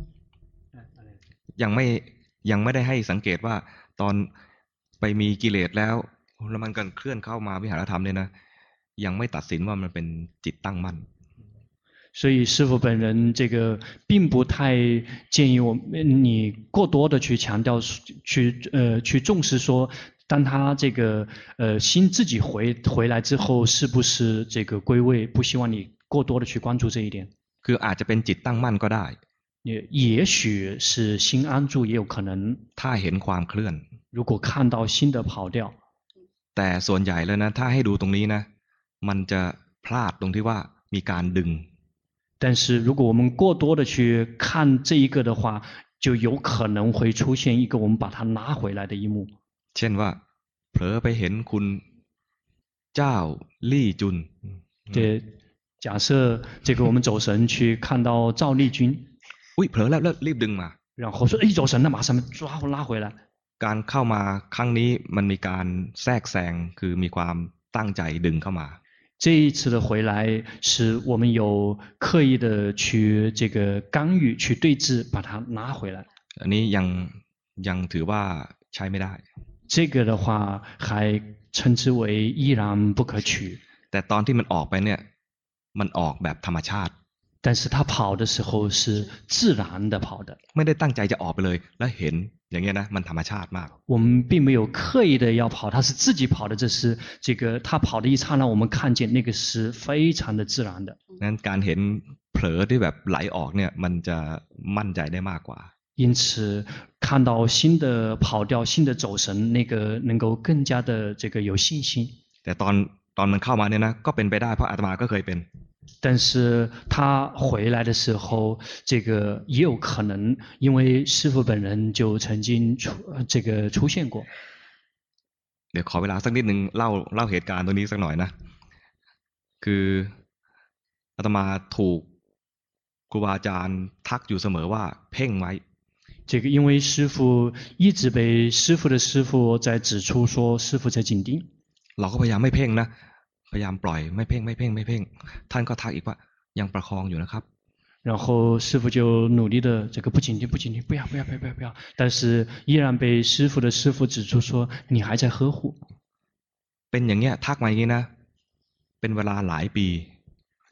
ยังไม่ยังไม่ได้ให้สังเกตว่าตอนไปมีกิเลสแล้วแล้วมันกันเคลื่อนเข้ามาวิหารธรรมเนี่ยนะยังไม่ตัดสินว่ามันเป็นจิตตั้งมั่น所以师父本人这个并不太建议我们你过多的去强调去呃去重视说当他这个呃心自己回回来之后是不是这个归位不希望你过多的去关注这一点คืออาจจะเป็นจิตตั้งมั่นก็ได้也也许是心安住也有可能ถ้าเห็นความเคลื่อน如果看到心的跑掉แต่ส่วนใหญ่แล้วนะถ้าให้ดูตรงนี้นะมันจะพลาดตรงที่ว่ามีการดึง但是如果我们过多的去看这一个的话就有可能会出现一个我们把它拿回来的一幕เช่นว่าเผลอไปเห็นคุณเจ้าลี่จุน对假设这个我们走神去看到赵丽君อุ้ยเผลอแล้วแล้วรีบดึงมา然后说哎走神了马上抓拉回来การเข้ามาครั้งนี้มันมีการแทรกแซงคือมีความตั้งใจดึงเข้ามา这一次的回来是我们有刻意的去这个干预去对峙把它拿回来อันนี้ยังยังถือว่าใช้ไม่ได้这个的话还称之为依然不可取แต่ตอนที่มันออกไปเนี่ยมันออกแบบธรรมชาติ但是他跑的时候是自然的跑的ไม่ได้ตั้งใจจะออกไปเลยแล้วเห็นอย่างเงี้ยนะมันธรรมชาติมาก我们并没有刻意的要跑他是自己跑的这是这个他跑的一刹那我们看见那个是非常的自然的งั้นการเห็นเผลอที่แบบไหลออกเนี่ยมันจะมั่นใจได้มากกว่า因此看到新的跑掉新的走神那个能够更加的这个有信心แต่ตอนตอนมันเข้ามาเนี่ยนะก็เป็นไปได้เพราะอาตมาก็เคยเป็น但是他回来的时候这个也有可能因为师父本人就曾经出这个出现过เดี๋ยวขอเวลาสักนิดนึงเล่าเล่าเหตุการณ์ตรงนี้สักหน่อยนะคืออาตมาถูกครูบาอาจารย์ทักอยู่เสมอว่าเพ่งไว้这个因为师父一直被师父的师父在指出说师父在紧盯เราก็พยายามไม่เพ่งนะพยายามปล่อยไม่เพ่งไม่เพ่งไม่เพ่งท่านก็ทักอีกว่ายังประคองอยู่นะครับ然后师父就努力的这个不紧盯不紧盯不要不要不要不要不要但是依然被师父的师父指出说你还在呵护เป็นอย่างเงี้ยทักมาอย่างงี้นะเป็นเวลาหลายปี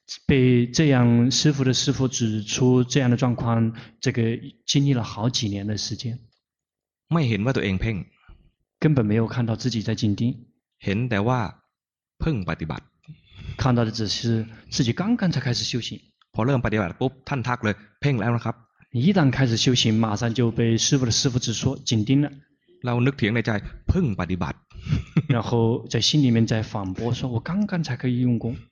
被这样师父的师父指出这样的状况，这个经历了好几年的时间， ไม่เห็นว่าตัวเองเพ่ง根本没有看到自己在紧盯， เห็นแต่ว่าเพิ่งปฏิบัติ看到的只是自己刚刚才开始修行。 พอเริ่มปฏิบัติปุ๊บท่านทักเลยเพ่งแล้วนะครับ一旦开始修行，马上就被师父的师父指说紧盯了， เรานึกเถียงในใจเพิ่งปฏิบัติ然后在心里面在反驳说：“我刚刚才可以用功。”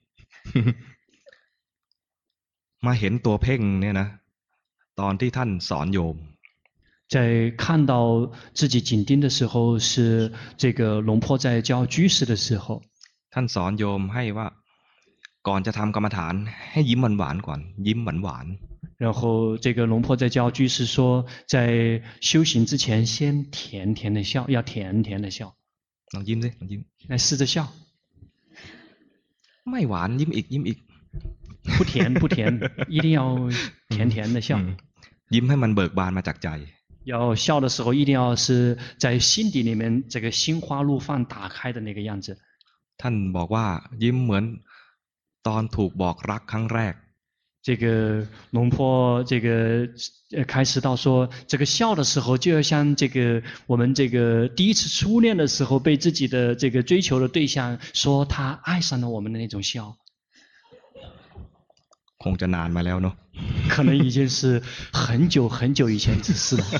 มาเห็นตัวเพ่งเนี่ยนะตอนที่ท่านสอนโยม在看到自己紧盯的时候，是这个龙婆在教居士的时候， ท่านสอนโยมให้ว่าก่อนจะทำกรรมฐานให้ยิ้มหวานๆก่อนยิ้มหวาน然后这个龙婆在教居士说，在修行之前先甜甜的笑，要甜甜的笑， ๆลองยิ้มสิลองยิ้ม来试着笑， ไม่หวานยิ้มอีกยิ้มอีก不甜不甜，一定要甜甜的笑。 อืมยิ้มให้มันเบิกบานมาจากใจ要笑的时候，一定要是在心底里面这个心花怒放打开的那个样子。 ท่านบอกว่ายิ้มเหมือนตอนถูกบอกรักครั้งแรก这个龙婆这个呃开始到说，这个笑的时候就要像这个我们这个第一次初恋的时候被自己的这个追求的对象说他爱上了我们的那种笑， คงจะนานมาแล้วเนาะ可能已经是很久很久以前的事了。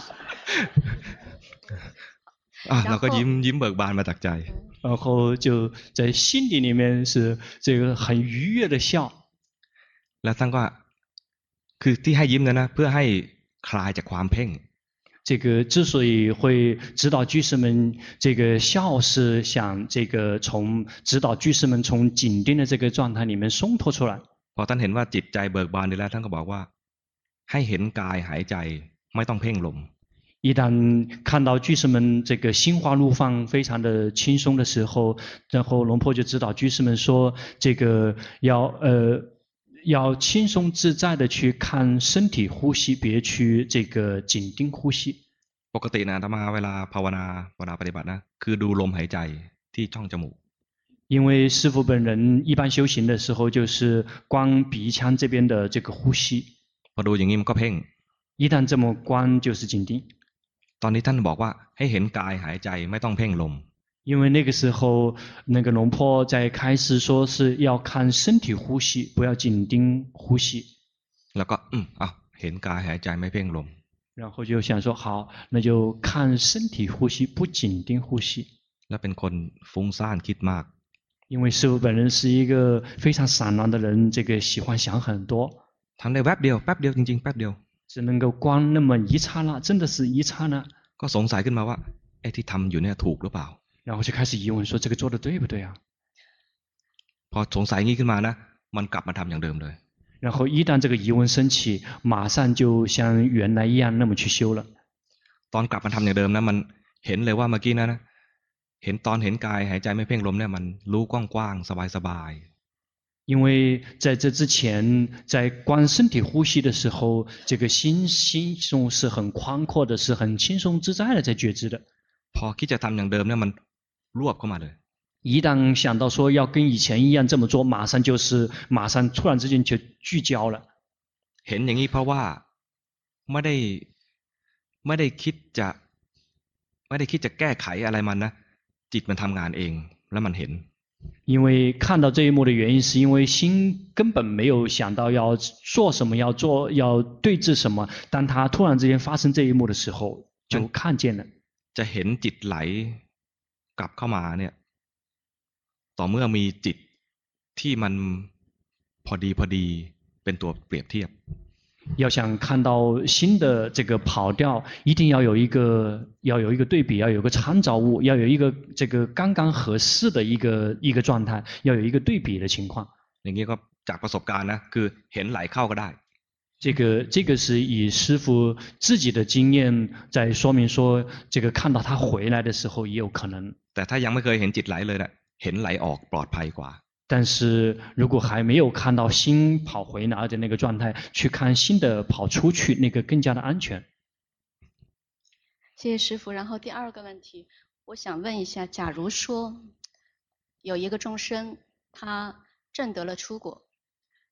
อ่ะเราก็ยิ้มยิ้มเบิกบานมาจากใจ然后就在心底里面是这个很愉悦的笑。 แล้วท่านก็คือที่ให้ยิ้มนั้นนะเพื่อให้คลายจากความเพ่ง这个之所以会指导居士们，这个笑是想这个从指导居士们从紧盯的这个状态里面松脱出来。 พอท่านเห็นว่าจิตใจเบิกบานดีแล้วท่านก็บอกว่าให้เห็นกายหายใจไม่ต้องเพ่งลม一旦看到居士们这个心花怒放，非常的轻松的时候，然后龙婆就指导居士们说，这个要呃要轻松自在的去看身体呼吸，别去这个紧盯呼吸。 ปกตินะอาตมาเวลาภาวนาเวลาปฏิบัตินะคือดูลมหายใจที่ช่องจมูก因为师父本人一般修行的时候，就是观鼻腔这边的这个呼吸。 พอดูอย่างนี้มันก็เพ่ง一旦这么观，就是紧盯。 ตอนนี้ท่านบอกว่าให้เห็นกายหายใจไม่ต้องเพ่งลม因为那个时候，那个龙婆在开始说是要看身体呼吸，不要紧盯呼吸。 แล้วก็อืมอ่ะเห็นกายหายใจไม่เพ่งลม然后就想说好，那就看身体呼吸，不紧盯呼吸。 แล้วเป็นคนฟุ้งซ่านคิดมาก因为师父本人是一个非常散乱的人，这个喜欢想很多， ทำได้แวบเดียวแป๊บเดียวจริงๆแป๊บเดียว只能够观那么一刹那，真的是一刹那。 ก็สงสัยขึ้นมาว่าไอ้ที่ทำอยู่เนี่ยถูกหรือเปล่า然后就开始疑问说这个做的对不对啊？ พอสงสัยงี้ขึ้นมานะมันกลับมาทำอย่างเดิมเลย然后一旦这个疑问升起，马上就像原来一样那么去修了。 ตอนกลับมาทำอย่างเดิมนะมันเห็นเลยว่าเมื่อกี้นะนะเห็นตอนเห็นกายหายใจไม่เพ่งลมเนี่ยมันรู้กว้างๆสบายๆ因为在这之前，在观身体呼吸的时候，这个心心中是很宽阔的，是很轻松自在的在觉知的。 พอคิดจะทำอย่างเดิมเนี่ยมันรวบเข้ามาเลย一旦想到说要跟以前一样这么做，马上就是马上突然之间就聚焦了。 เห็นอย่างนี้เพราะว่าไม่ได้ไม่ได้คิดจะไม่ได้คิดจะแก้ไขอะไรมันนะจิตมันทำงานเองแล้วมันเห็น因为看到这一幕的原因，是因为心根本没有想到要做什么，要做要对峙什么。当他突然之间发生这一幕的时候，就看见了。 จะเห็นจิตไหลกลับเข้ามาเนี่ยต่อเมื่อมีจิตที่มันพอดีพอดีเป็นตัวเปรียบเทียบ要想看到新的这个跑调，一定要有一个要有一个对比，要有个参照物，要有一个这个刚刚合适的一个一个状态，要有一个对比的情况。 อย่างนี้ก็จากประสบการณ์นะคือเห็นไหลเข้าก็ได้这个这个是以师父自己的经验在说明说，这个看到他回来的时候也有可能。 แต่ถ้ายังไม่เคยเห็นจิตไหลเลยนะเห็นไหลออกปลอดภัยกว่า但是如果还没有看到心跑回来的那个状态，去看心的跑出去，那个更加的安全。 谢谢师父。然后第二个问题，我想问一下，假如说有一个众生他证得了出果，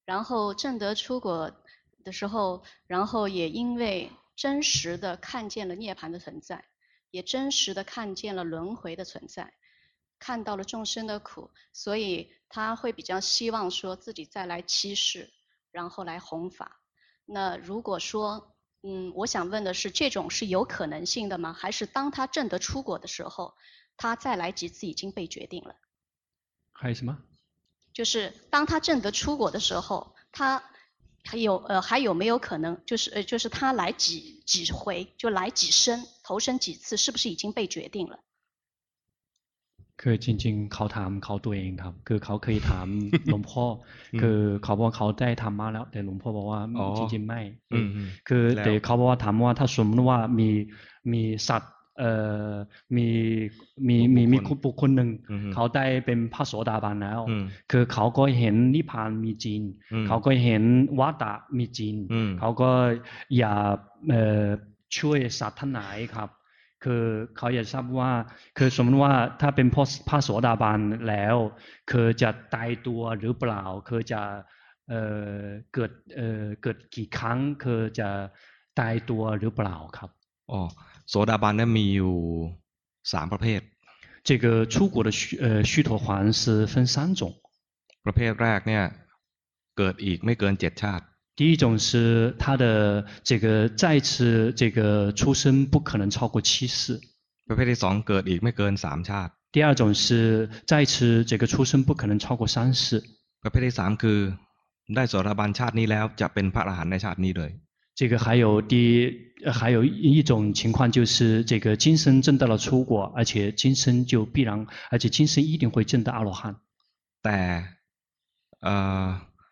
然后证得出果的时候，然后也因为真实的看见了涅槃的存在，也真实的看见了轮回的存在，看到了众生的苦，所以他会比较希望说自己再来七世，然后来弘法。那如果说，嗯，我想问的是，这种是有可能性的吗？还是当他证得出果的时候，他再来几次已经被决定了？ 还有什么？ 就是当他证得出果的时候，他还有呃还有没有可能，就是呃就是他来几几回，就来几生，投生几次，是不是已经被决定了？ คือจริงๆเขาถามเขาตัวเองครับคือเขาเคยถามหลวงพ่อคือเขาบอกเขาได้ธรรมะแล้วแต่หลวงพ่อบอกว่าจริงๆไม่คือแต่เขาบอกว่าถามว่าถ้าสมมติว่ามีมีสัตว์เอ่อมีมีมีมีบุคคลหนึ่งเขาได้เป็นพระโสดาบันแล้วคือเขาก็เห็นนิพพานมีจริงเขาก็เห็นวัฏฏะมีจริงเขาก็อยากเอ่อช่วยสัตว์ท่านไหนครับคือเขาอยากทราบว่าคือสมมติว่าถ้าเป็นพระพระโสดาบันแล้วคือจะตายตัวหรือเปล่าคือจะเอ่อเกิดเอ่อเกิดกี่ครั้งคือจะตายตัวหรือเปล่าครับอ๋อโสดาบันเนี่ยมีอยู่สามประเภท这个出国的须呃须陀洹是分三种ประเภทแรกเนี่ยเกิดอีกไม่เกินเจ็ดชาติ第一种是他的这个再次这个出生不可能超过七世。 ประเภทที่สองเกิดอีกไม่เกินสามชาติ第二种是再次这个出生不可能超过三世。 ประเภทที่สามคือได้โสดาบันชาตินี้แล้วจะเป็นพระอรหันต์ในชาตินี้เลย这个还有第还有一种情况就是这个今生证到了出果，而且今生就必然，而且今生一定会证到阿罗汉。 แต่เอ่อ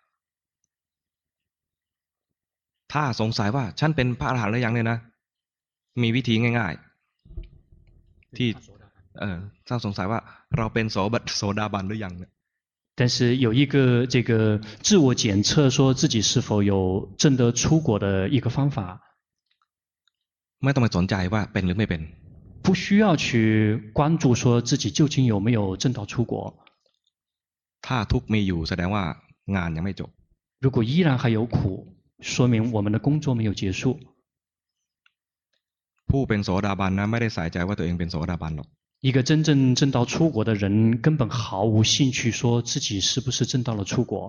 ถ้าสงสัยว่าฉันเป็นพระอรหันต์หรือยังเนี่ยนะมีวิธีง่ายๆที่เอ่อถ้าสงสัยว่าเราเป็นโสบัโสดาบันหรือยังเนี่ย但是有一个这个自我检测，说自己是否有证得出果的一个方法。 ไม่ต้องไปสนใจว่าเป็นหรือไม่เป็น不需要去关注说自己究竟有没有证到出果。 ถ้าทุกข์มีอยู่แสดงว่างานยังไม่จบ如果依然还有苦，说明我们的工作没有结束。 ผู้เป็นโสดาบันนะไม่ได้ใส่ใจว่าตัวเองเป็นโสดาบันหรอก一个真正证到出果的人根本毫无兴趣说自己是不是证到了出果。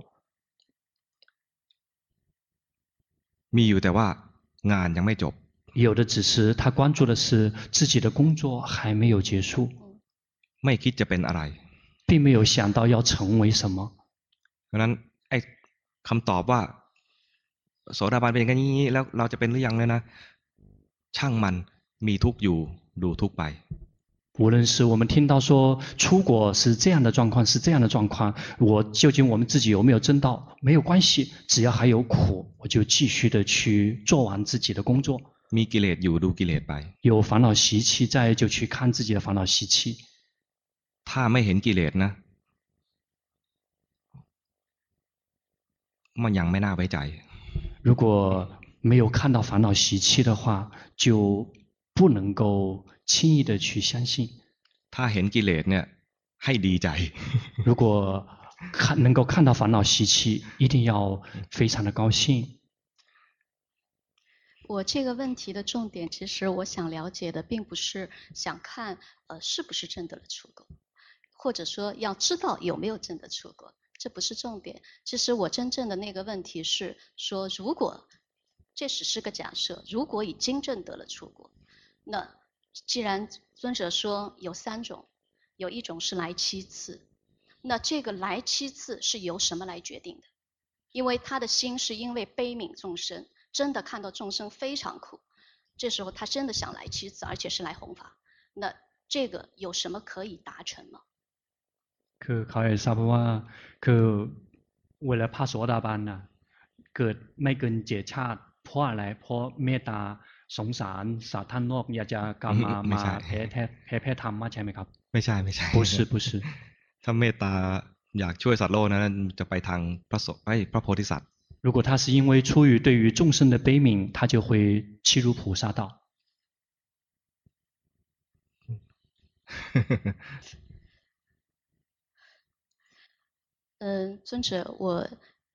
มีอยู่แต่ว่างานยังไม่จบ有的只是他关注的是自己的工作还没有结束ไม่คิดจะเป็นอะไร并没有想到要成为什么เพราะนั้นไอ้คำตอบว่าโสดาบันเป็นอย่างนี้แล้วเราจะเป็นหรือยังเนี่ยนะช่างมันมีทุกข์อยู่ดูทุกข์ไป无论是我们听到说出果是这样的状况，是这样的状况，我究竟我们自己有没有证到，没有关系，只要还有苦，我就继续的去做完自己的工作。 มีกิเลสอยู่ดูกิเลสไป有烦恼习气在，就去看自己的烦恼习气。 ถ้าไม่เห็นกิเลสนะมันยังไม่น่าไว้ใจ如果没有看到烦恼习气的话，就不能够轻易的去相信。 ถ้าเห็นกิเลสเนี่ยให้ดีใจ如果看能够看到烦恼习气，一定要非常的高兴。 我这个问题的重点，其实我想了解的，并不是想看呃是不是证得了出果，或者说要知道有没有证得出果，这不是重点。其实我真正的那个问题是说，如果这只是个假设，如果已经证得了出果，那既然尊者说有三种，有一种是来七次，那这个来七次是由什么来决定的？因为他的心是因为悲悯众生。真的看到众生非常苦，这时候他真的想来七次，而且是来弘法，那这个有什么可以达成吗？ คือเขาอยากทราบว่าคือเวลาพระโสดาบันนะเกิดไม่เกินเจ็ดชาติเพราะอะไรเพราะเมตตาสงสารสัตว์ท่านนอกอยากจะกลับมามาแพ้แท้แพ้แพ้ธรรมะใช่ไหมครับไม่ใช่ไม่ใช่不是不是ถ้าเมตตาอยากช่วยสัตว์โลกนั้นจะไปทางพระโสไอ้พระโพธิสัตว์如果他是因为出于对于众生的悲悯，他就会契入菩萨道。 嗯，尊者，我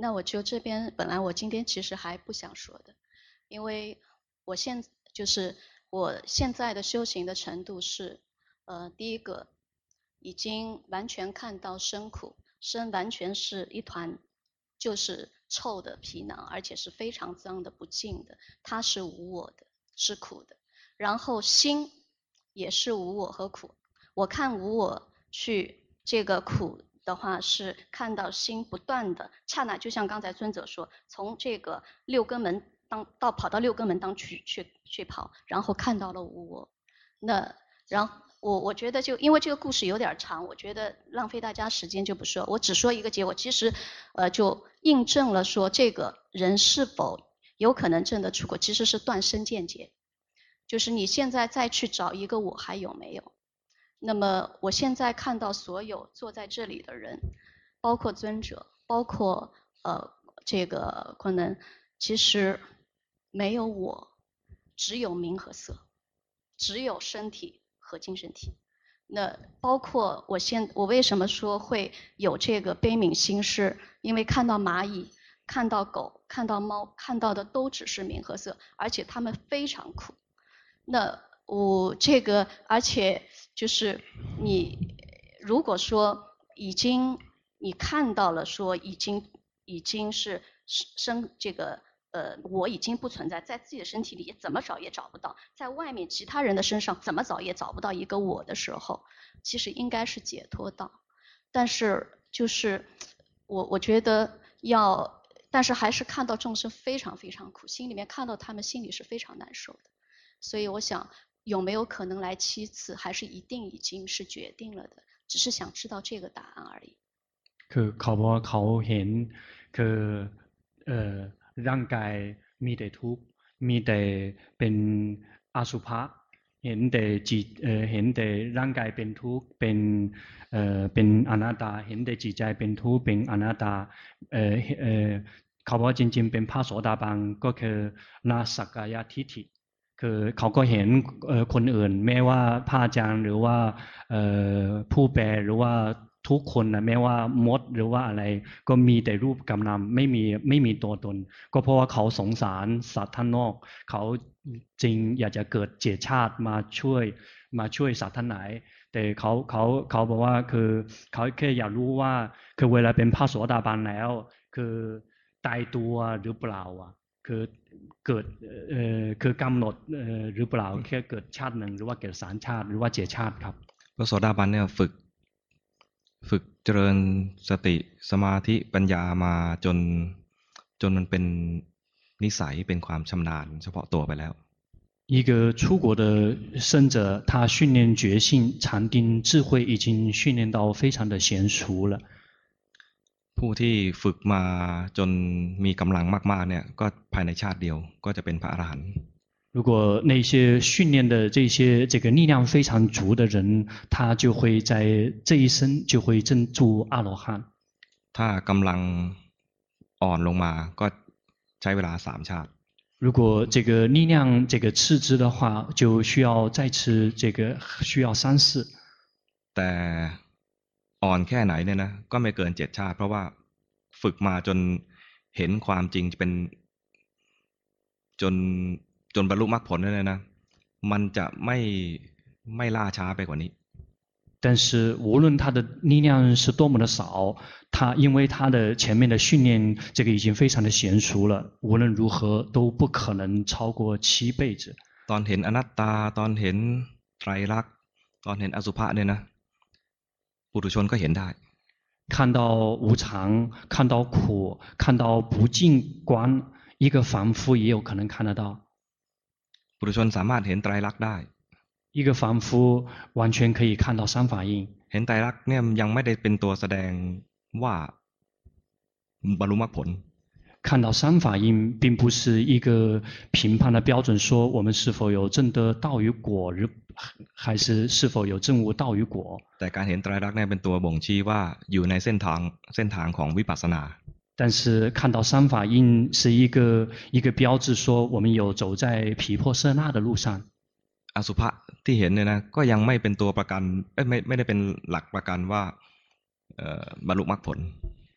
那我就这边本来我今天其实还不想说的，因为我现就是我现在的修行的程度是，呃，第一个已经完全看到生苦，生完全是一团就是臭的皮囊，而且是非常脏的、不净的，它是无我的，是苦的。然后心也是无我和苦，我看无我去这个苦的话是看到心不断的刹那，就像刚才尊者说，从这个六根门当到跑到六根门当去去去跑，然后看到了无我。那然后我我觉得就因为这个故事有点长，我觉得浪费大家时间就不说，我只说一个结果。其实呃就印证了说这个人是否有可能证得出果，其实是断身见解，就是你现在再去找一个我还有没有。那么我现在看到所有坐在这里的人，包括尊者，包括呃这个昆能，其实没有我，只有名和色，只有身体和精神体。那包括我现我为什么说会有这个悲悯心，是因为看到蚂蚁，看到狗，看到猫，看到的都只是名和色，而且它们非常苦。那我这个而且就是你如果说已经你看到了说已经已经是生这个呃我已经不存在，在自己的身体里怎么找也找不到，在外面其他人的身上怎么找也找不到一个我的时候，其实应该是解脱道。但是就是我我觉得要但是还是看到众生非常非常苦，心里面看到他们心里是非常难受的。所以我想有没有可能来七次，还是一定已经是决定了的，只是想知道这个答案而已。 คือเขาบอกว่าเขาเห็นคือเอ่อร่างกายมีแต่ทุกข์มีแต่เป็นอสุภะเห็นแต่จิตเอ่อเห็นแต่ร่างกายเป็นทุกข์เป็นเอ่อเป็นอนัตตาเห็นแต่จิตใจเป็นทุกข์เป็นอนัตตาเอ่อเอ่อเขาบอกว่าจริงๆเป็นพระโสดาบันก็คือนาสักกายทิฏฐิคือเขาก็เห็นคนอื่นแม้ว่าพระอาจารย์หรือว่าผู้แปลหรือว่าทุกคนนะแม้ว่ามดหรือว่าอะไรก็มีแต่รูปกำนำไม่มีไม่มีตัวตนก็เพราะว่าเขาสงสารสัตว์ท่านนอกเขาจริงอยากจะเกิดเจตชาติมาช่วยมาช่วยสัตว์ท่านไหนแต่เขาเขาเขาบอกว่าคือเขาแค่อยากรู้ว่าคือเวลาเป็นพระโสดาบันแล้วคือตายตัวหรือเปล่าอ่ะคือเกิดเอ่อคือกำหนดเอ่อหรือเปล่าแค่เกิดชาติหนึ่งหรือว่าเกิดสามชาติหรือว่าเจ็ดชาติครับพระโสดาบันเนี่ยฝึกฝึกเจริญสติสมาธิปัญญามาจนจนมันเป็นนิสัยเป็นความชำนาญเฉพาะตัวไปแล้ว一个出国的圣者，他训练觉性、禅定、智慧已经训练到非常的娴熟了。 ผู้ที่ฝึกมาจนมีกำลังมากๆเนี่ยก็ภายในชาติเดียวก็จะเป็นพระอรหันต์如果那些训练的这些这个力量非常足的人，他就会在这一生就会证住阿罗汉。 ถ้ากำลังอ่อนลงมาก็ใช้เวลาสามชาติ如果这个力量这个次之的话，就需要再次这个需要三世。 แต่อ่อนแค่ไหนเนี่ยนะก็ไม่เกินเจ็ดชาติเพราะว่าฝึกมาจนเห็นความจริงเป็นจนจนบรรลุมรรคผลเนี่ยนะมันจะไม่ไม่ล่าช้าไปกว่านี้但是无论他的力量是多么的少，他因为他的前面的训练，这个已经非常的娴熟了，无论如何都不可能超过七辈子。 ตอนเห็นอนัตตาตอนเห็นไตรลักษณ์ตอนเห็นอสุภะเนี่ยนะปุถุชนก็เห็นได้看到无常，看到苦，看到不净观，一个凡夫也有可能看得到。 ปุถุชนสามารถเห็นไตรลักษณ์ได้一个凡夫完全可以看到三法印。 เห็นไตรลักษณ์เนี่ยยังไม่ได้เป็นตัวแสดงว่าบรรลุมรรคผล看到三法印并不是一个评判的标准，说我们是否有证得道与果，还是是否有证悟道与果。 แต่การเห็นไตรลักษณ์เนี่ยเป็นตัวบ่งชี้ว่าอยู่ในเส้นทางเส้นทางของวิปัสสนา但是看到三法印是一个一个标志，说我们有走在毗婆舍那的路上。 อสุภะที่เห็นเนี่ยนะก็ยังไม่เป็นตัวประกันไม่ไม่ได้เป็นหลักประกันว่าบรรลุมรรคผล我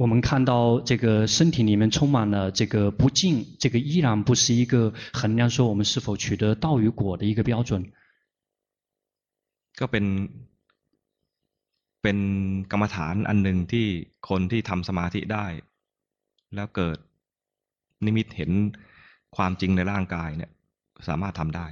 我们看到这个身体里面充满了这个不净，这个依然不是一个衡量说我们是否取得道与果的一个标准。 ก็เป็นเป็นกรรมฐานอันหนึ่งที่คนที่ทำสมาธิได้แล้วเกิดนิมิตเห็นความจริงในร่างกายเนี่ยสามารถทำได้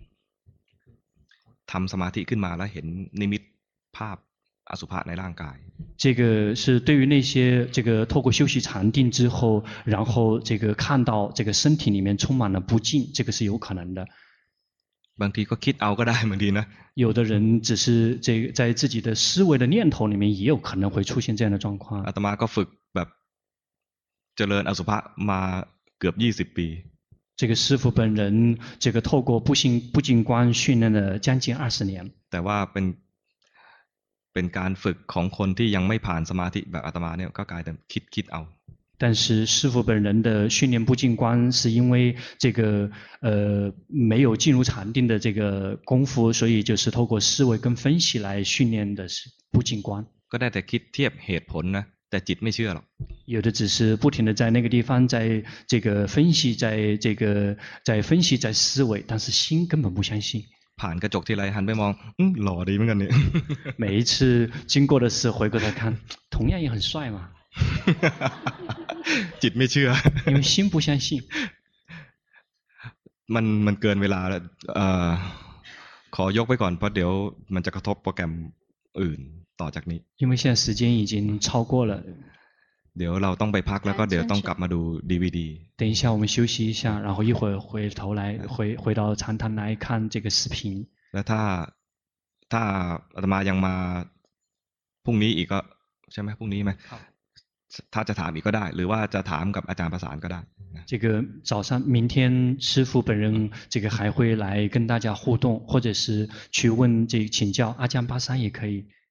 ทำสมาธิขึ้นมาแล้วเห็นนิมิตภาพอสุภะในร่างกาย这个是对于那些这个透过休息禅定之后，然后这个看到这个身体里面充满了不净，这个是有可能的。 บางทีก็คิดเอาก็ได้บางทีนะ有的人只是这个在自己的思维的念头里面也有可能会出现这样的状况。 อาตมาก็ฝึกแบบเจริญอสุภะมาเกือบยี่สิบปี这个师父本人这个透过不净不净观训练了将近二十年。 แต่ว่าเป็นเป็นการฝึกของคนที่ยังไม่ผ่านสมาธิแบบอาตมาเนี่ยก็กลายเป็นคิดคิดเอา但是师父本人的训练不净观是因为这个呃没有进入禅定的这个功夫，所以就是透过思维跟分析来训练的是不净观。 ก็ได้แต่คิดเทียบเหตุผลนะแต่จิตไม่เชื่อหรอก有的只是不停的在那个地方在这个分析，在这个在分析在思维，但是心根本不相信。 ผ่านกระจกทีไรหันไปมองอืมหล่อดีเหมือนกันเนี่ย每一次经过的时候回过头看，同样也很帅嘛。 จิตไม่เชื่อ因为心不相信มันมันเกินเวลาแล้วเอ่อขอยกไว้ก่อนเพราะเดี๋ยวมันจะกระทบโปรแกรมอื่นต่อจากนี้因为现在时间已经超过了เดี๋ยวเราต้องไปพักแล้วก็เดี๋ยวต้องกลับมาดู ดี วี ดี等一下我们休息一下，然后一会儿回头来回回到禅堂来看这个视频。 แล้วถ้าถ้าอาตมายังมาพรุ่งนี้อีกก็ใช่ไหมพรุ่งนี้ไหมถ้าจะถามอีกก็ได้หรือว่าจะถามกับอาจารย์ประสานก็ได้这个早上明天师父本人这个还会来跟大家互动，或者是去问这请教阿江巴山也可以。